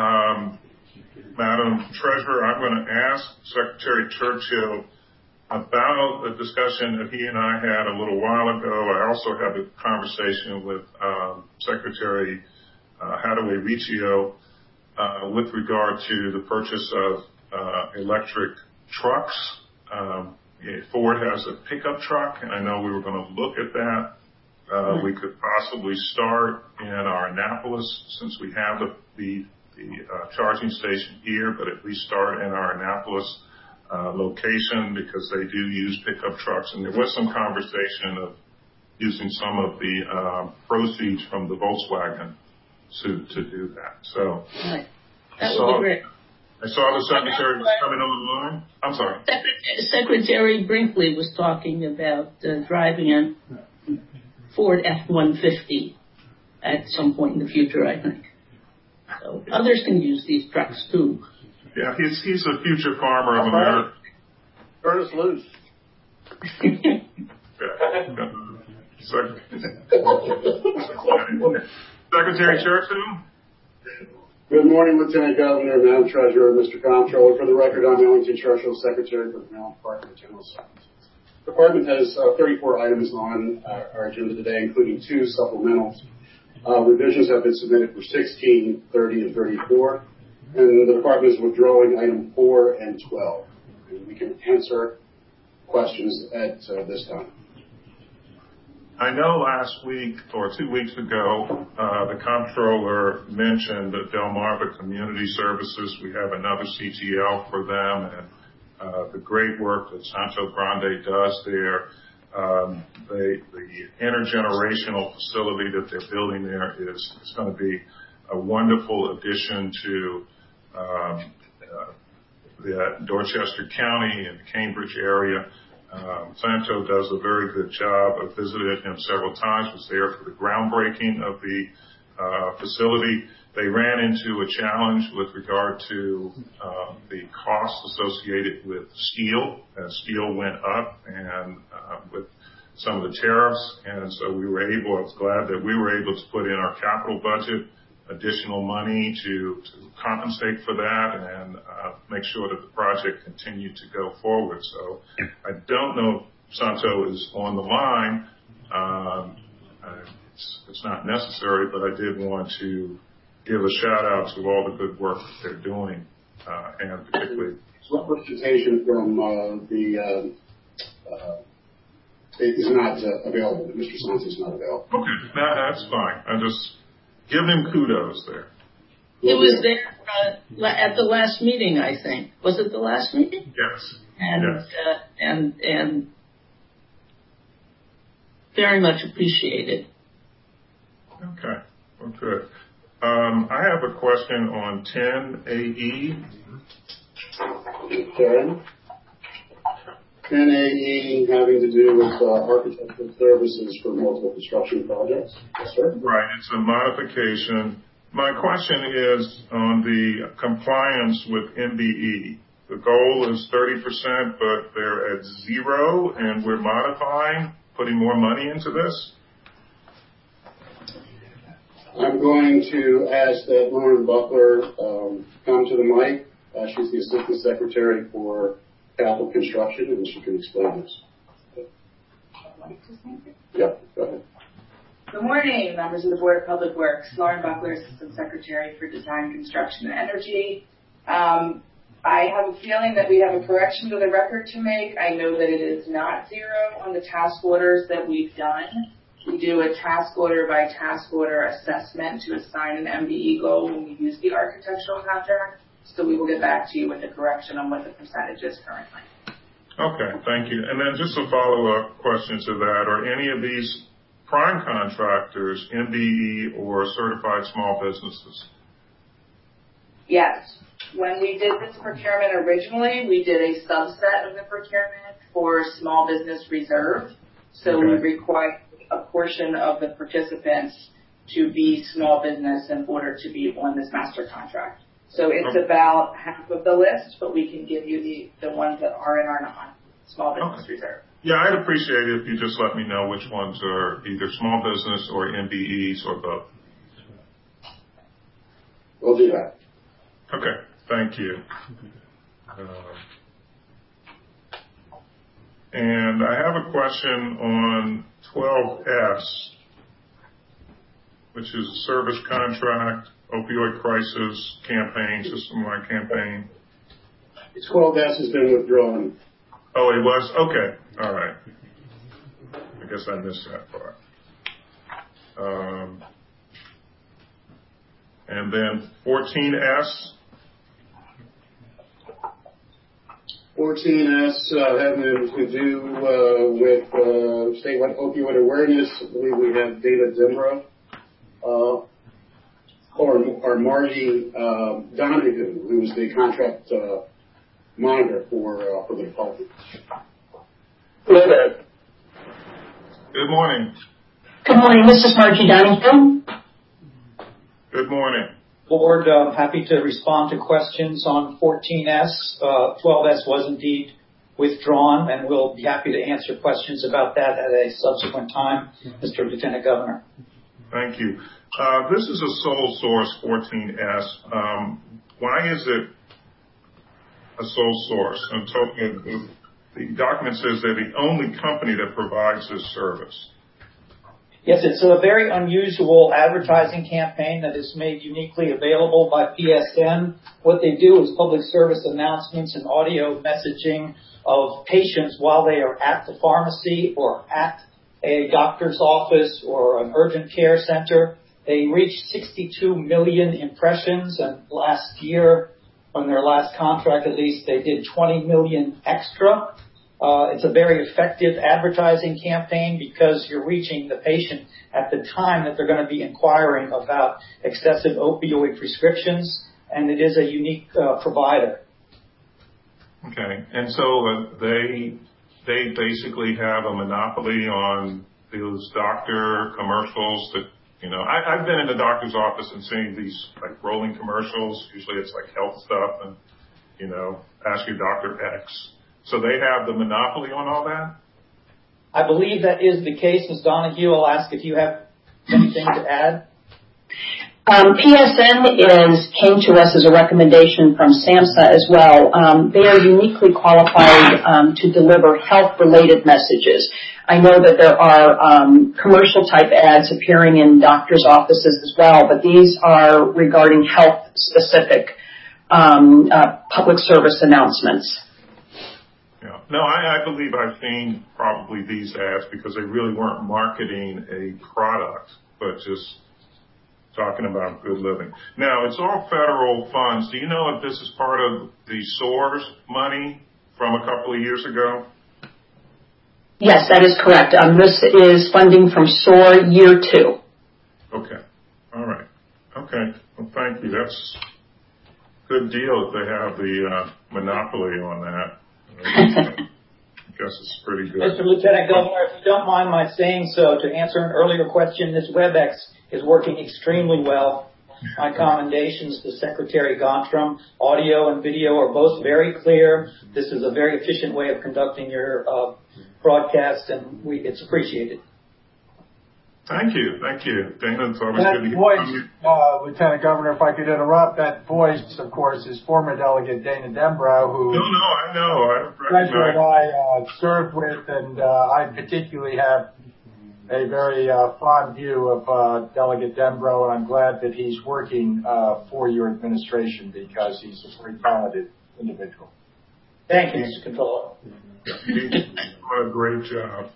Madam Treasurer, I'm going to ask Secretary Churchill about a discussion that he and I had a little while ago. I also had a conversation with Secretary Hadaway Riccio with regard to the purchase of electric trucks. Ford has a pickup truck, and I know we were going to look at that. We could possibly start in our Annapolis, since we have the charging station here, but at least start in our Annapolis location, because they do use pickup trucks. And there was some conversation of using some of the proceeds from the Volkswagen to do that. So right. That would be great. I saw the Secretary was coming on the line. I'm sorry. Secretary Brinkley was talking about driving a Ford F-150 at some point in the future, I think. So others can use these trucks too. Yeah, he's a future farmer of America. Turn us loose. Secretary Churchill. Good morning, Lieutenant Governor, Madam Treasurer, Mr. Comptroller. For the record, I'm Ellington Churchill, Secretary for the Maryland Department of General Services. The department has 34 items on our agenda today, including 2 supplementals. Revisions have been submitted for 16, 30, and 34. And the department is withdrawing item 4 and 12. And we can answer questions at this time. I know last week or 2 weeks ago, the comptroller mentioned that Delmarva Community Services, we have another CTL for them, and the great work that Santo Grande does there. The intergenerational facility that they're building there is going to be a wonderful addition to the Dorchester County and Cambridge area. Santo does a very good job. I've visited him several times, was there for the groundbreaking of the facility. They ran into a challenge with regard to the cost associated with steel, as steel went up, and with some of the tariffs. And so I was glad that we were able to put in our capital budget additional money to compensate for that and make sure that the project continued to go forward. So I don't know if Santo is on the line. It's not necessary, but I did want to give a shout out to all the good work that they're doing, and particularly representation from is not available. Mr. Santos is not available. Okay, that's fine. I just give him kudos there. It was there at the last meeting, I think. Was it the last meeting? Yes. And very much appreciated. Okay, well, good. I have a question on 10AE. Okay. 10AE having to do with architectural services for multiple construction projects. Yes, sir. Right, it's a modification. My question is on the compliance with MBE. The goal is 30%, but they're at 0, and we're modifying, putting more money into this? I'm going to ask that Lauren Buckler come to the mic. She's the Assistant Secretary for Capital Construction, and she can explain this. Yep, go ahead. Good morning, members of the Board of Public Works. Lauren Buckler, Assistant Secretary for Design, Construction, and Energy. I have a feeling that we have a correction to the record to make. I know that it is not 0 on the task orders that we've done. We do a task order by task order assessment to assign an MBE goal when we use the architectural contract. So we will get back to you with a correction on what the percentage is currently. Okay, thank you. And then just a follow-up question to that. Are any of these prime contractors MBE or certified small businesses? Yes. When we did this procurement originally, we did a subset of the procurement for small business reserve. So we required a portion of the participants to be small business in order to be on this master contract. So it's about half of the list, but we can give you the ones that are and are not small business reserve. Yeah, I'd appreciate it if you just let me know which ones are either small business or MBEs or both. We'll do that. Okay, thank you. And I have a question on 12S, which is a service contract, opioid crisis campaign, system-wide campaign. 12S has been withdrawn. Oh, it was? Okay. All right. I guess I missed that part. And then 14S. 14S having to do with statewide opioid awareness. I believe we have David Zimbro or Margie Donahue, who is the contract monitor for the department. Good morning. Good morning. This is Margie Donahue. Good morning. Board, happy to respond to questions on 14S. 12S was indeed withdrawn, and we'll be happy to answer questions about that at a subsequent time, Mr. Lieutenant Governor. Thank you. This is a sole source 14S. Why is it a sole source? I'm talking, the document says they're the only company that provides this service. Yes, it's a very unusual advertising campaign that is made uniquely available by PSN. What they do is public service announcements and audio messaging of patients while they are at the pharmacy or at a doctor's office or an urgent care center. They reached 62 million impressions, and last year, on their last contract at least, they did 20 million extra. It's a very effective advertising campaign because you're reaching the patient at the time that they're going to be inquiring about excessive opioid prescriptions, and it is a unique provider. Okay, and so they basically have a monopoly on those doctor commercials that I've been in the doctor's office and seen these like rolling commercials. Usually it's like health stuff and, ask your doctor X. So they have the monopoly on all that? I believe that is the case. Ms. Donahue, I'll ask if you have anything to add. PSN came to us as a recommendation from SAMHSA as well. They are uniquely qualified to deliver health-related messages. I know that there are commercial-type ads appearing in doctors' offices as well, but these are regarding health-specific public service announcements. Yeah. No, I believe I've seen probably these ads because they really weren't marketing a product, but just talking about good living. Now, it's all federal funds. Do you know if this is part of the SOARS money from a couple of years ago? Yes, that is correct. This is funding from SOAR Year 2. Okay. All right. Okay. Well, thank you. That's a good deal if they have the monopoly on that. I guess it's pretty good. Mr. Lieutenant Governor, if you don't mind my saying so, to answer an earlier question, this WebEx is working extremely well. My commendations to Secretary Gontram. Audio and video are both very clear. This is a very efficient way of conducting your broadcast, and it's appreciated. Thank you. Thank you. Dana, it's always that good to hear voice, from you. Lieutenant Governor, if I could interrupt, that voice, of course, is former Delegate Dana Dembrow, who I know. Treasurer and I served with, and I particularly have a very fond view of Delegate Dembrow, and I'm glad that he's working for your administration because he's a very talented individual. Thank you, Mr. Controller. He's doing a great job.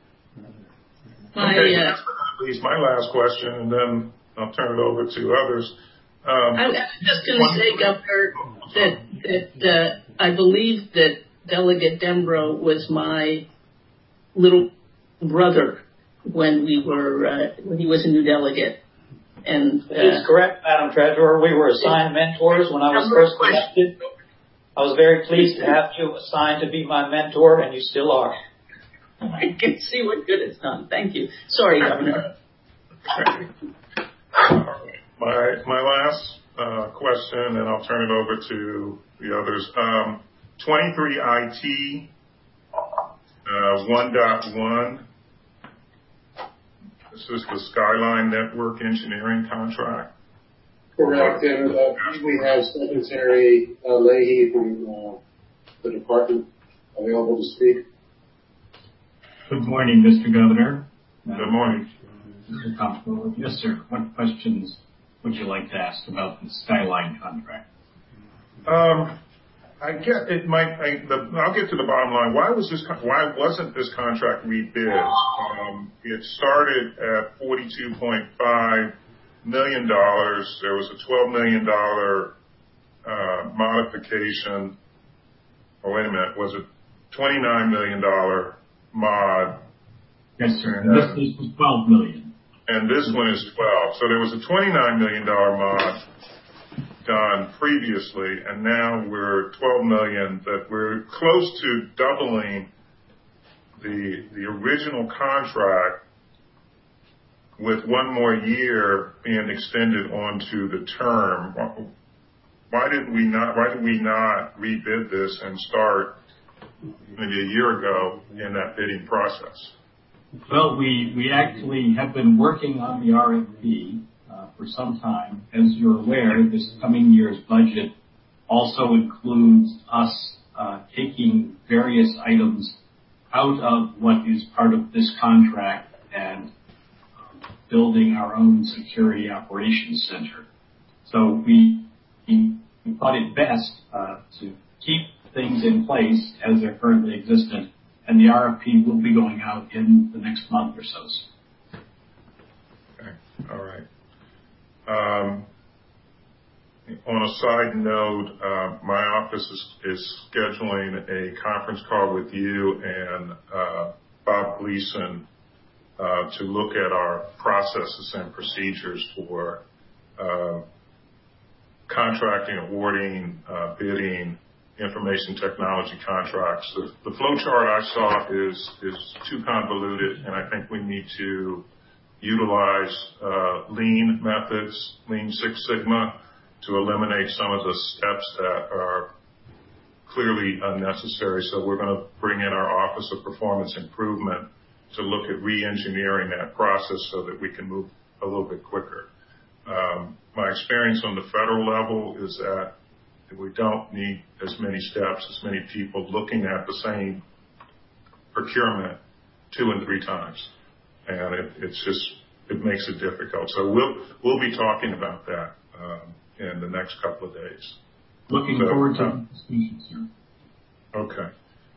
My, okay, last but not least, my last question, and then I'll turn it over to others. I was just going to say, Governor, that I believe that Delegate Dembrow was my little brother when he was a new delegate. And it's correct, Madam Treasurer. We were assigned mentors when I was first elected. I was very pleased to have you assigned to be my mentor, and you still are. I can see what good it's done. Thank you. Sorry, Governor. My last question, and I'll turn it over to the others. 23 IT 1.1. This is the Skyline Network Engineering contract. Correct, and we have Secretary Leahy from the department available to speak. Good morning, Mr. Governor. Good morning. Mr. Comptroller. Yes, sir. What questions would you like to ask about the Skyline contract? I get it. I'll get to the bottom line. Why wasn't this contract rebid? It started at $42.5 million. There was a $12 million modification. Oh, wait a minute. Was it $29 million mod? Yes, sir. This was $12 million. And this one is 12. So there was a $29 million mod done previously, and now we're $12 million. That we're close to doubling the original contract, with one more year being extended onto the term. Why did we not rebid this and start maybe a year ago in that bidding process? Well, we actually have been working on the RFP for some time. As you're aware, this coming year's budget also includes us taking various items out of what is part of this contract and building our own security operations center. So we thought it best to keep things in place as they're currently existent, and the RFP will be going out in the next month or so. Okay. All right. On a side note, my office is scheduling a conference call with you and Bob Gleason to look at our processes and procedures for contracting, awarding, bidding, information technology contracts. The flow chart I saw is too convoluted, and I think we need to utilize lean methods, Lean Six Sigma, to eliminate some of the steps that are clearly unnecessary. So we're going to bring in our Office of Performance Improvement to look at re-engineering that process so that we can move a little bit quicker. My experience on the federal level is that we don't need as many steps, as many people looking at the same procurement 2 and 3 times. And it makes it difficult. So we'll be talking about that in the next couple of days. Looking forward to the discussion, sir. Okay.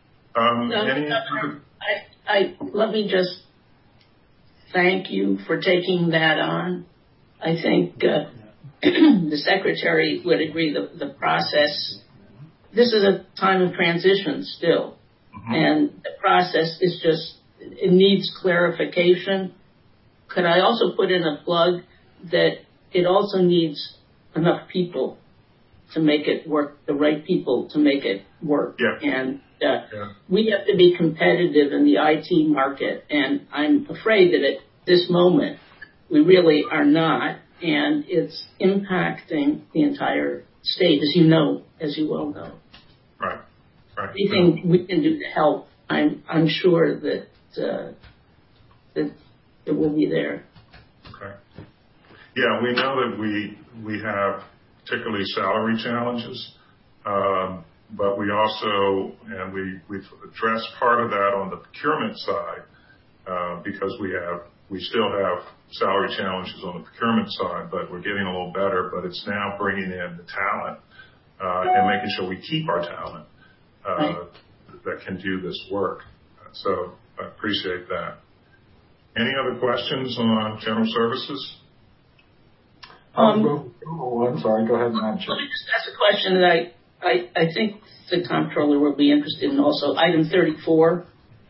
Let me just thank you for taking that on. I think the Secretary would agree that the process, this is a time of transition still, and the process is just, it needs clarification. Could I also put in a plug that it also needs enough people to make it work, the right people to make it work. Yeah. And we have to be competitive in the IT market, and I'm afraid that at this moment we really are not, and it's impacting the entire state, as you know, as you well know. Right. Anything we can do to help, I'm sure that that it will be there. Okay. Yeah, we know that we have particularly salary challenges, but we also, and we've addressed part of that on the procurement side, because we still have salary challenges on the procurement side, but we're getting a little better. But it's now bringing in the talent and making sure we keep our talent that can do this work. So I appreciate that. Any other questions on general services? I'm sorry. Go ahead, Madam Chair. Let me just ask a question that I think the comptroller will be interested in also. Item 34.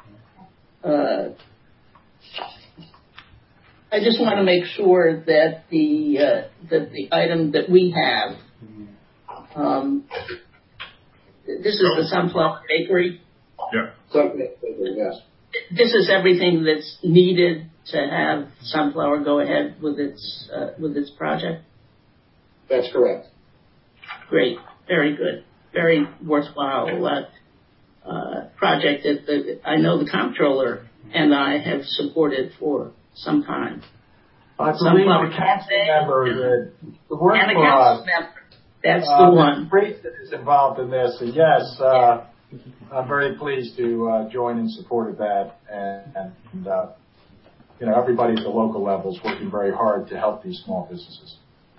I just want to make sure that the item that we have, this is the Sunflower Bakery. Yeah. Sunflower Bakery, yes. This is everything that's needed to have Sunflower go ahead with its project? That's correct. Great. Very good. Very worthwhile project that I know the comptroller and I have supported for some time. I believe the council member that worked for us. That's the one. That is involved in this. And yes, I'm very pleased to join in support of that. And everybody at the local level is working very hard to help these small businesses.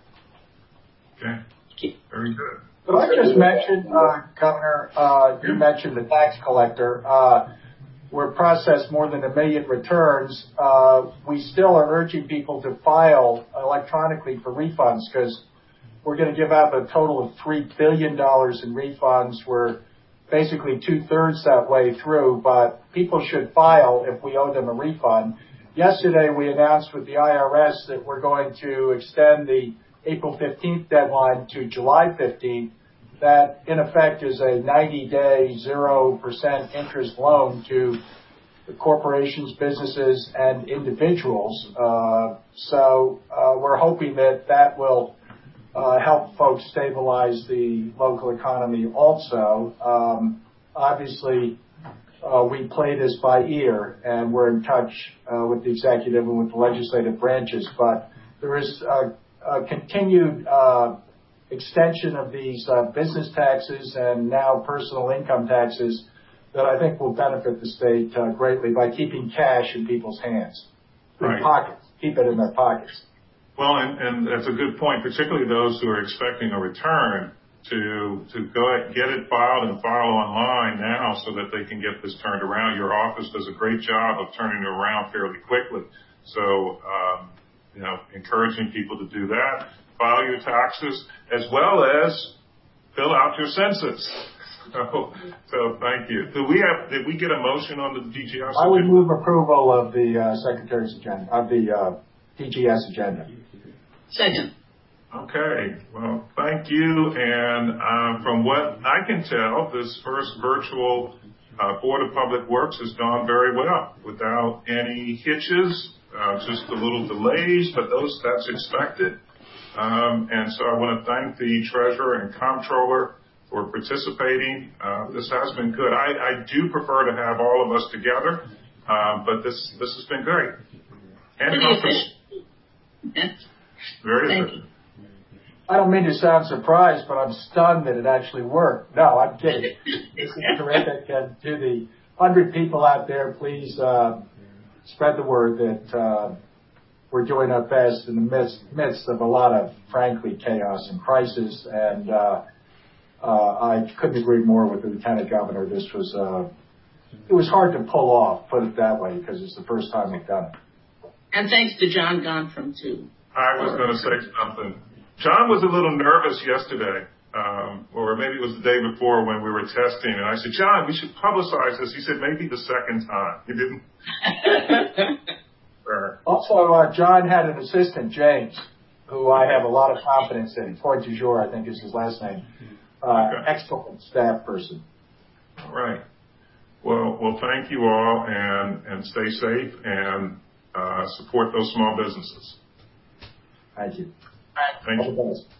Okay. Very good. But I just mentioned, Governor, you mentioned the tax collector. We're processed more than 1 million returns. We still are urging people to file electronically for refunds because we're going to give out a total of $3 billion in refunds. We're basically 2/3 that way through, but people should file if we owe them a refund. Yesterday, we announced with the IRS that we're going to extend the April 15th deadline to July 15th. That, in effect, is a 90-day, 0% interest loan to the corporations, businesses, and individuals. So we're hoping that will help folks stabilize the local economy also. Obviously, we play this by ear, and we're in touch with the executive and with the legislative branches, but there is a continued extension of these business taxes and now personal income taxes that I think will benefit the state greatly by keeping cash in people's hands, in pockets, keep it in their pockets. Well, and that's a good point, particularly those who are expecting a return to go ahead, get it filed and file online now so that they can get this turned around. Your office does a great job of turning it around fairly quickly. So, encouraging people to do that, file your taxes, as well as fill out your census. So thank you. Did we get a motion on the DGS? I would move approval of the Secretary's agenda, of the DGS agenda. Second. Okay. Well, thank you. And from what I can tell, this first virtual Board of Public Works has gone very well without any hitches just a little delays, but that's expected. And so I want to thank the treasurer and comptroller for participating. This has been good. I do prefer to have all of us together, but this has been great. And very efficient. I don't mean to sound surprised, but I'm stunned that it actually worked. No, I'm kidding. This is terrific. And to the 100 people out there, please spread the word that we're doing our best in the midst of a lot of, frankly, chaos and crisis. And I couldn't agree more with the Lieutenant Governor. This was it was hard to pull off, put it that way, because it's the first time we've done it. And thanks to John Gontram, too. I was going to say something. John was a little nervous yesterday, or maybe it was the day before when we were testing, and I said, John, we should publicize this. He said, maybe the second time. He didn't. Also, John had an assistant, James, who I have a lot of confidence in. Point du jour, I think is his last name. Excellent staff person. All right. Well, thank you all, and stay safe, and support those small businesses. Thank you. Thank you.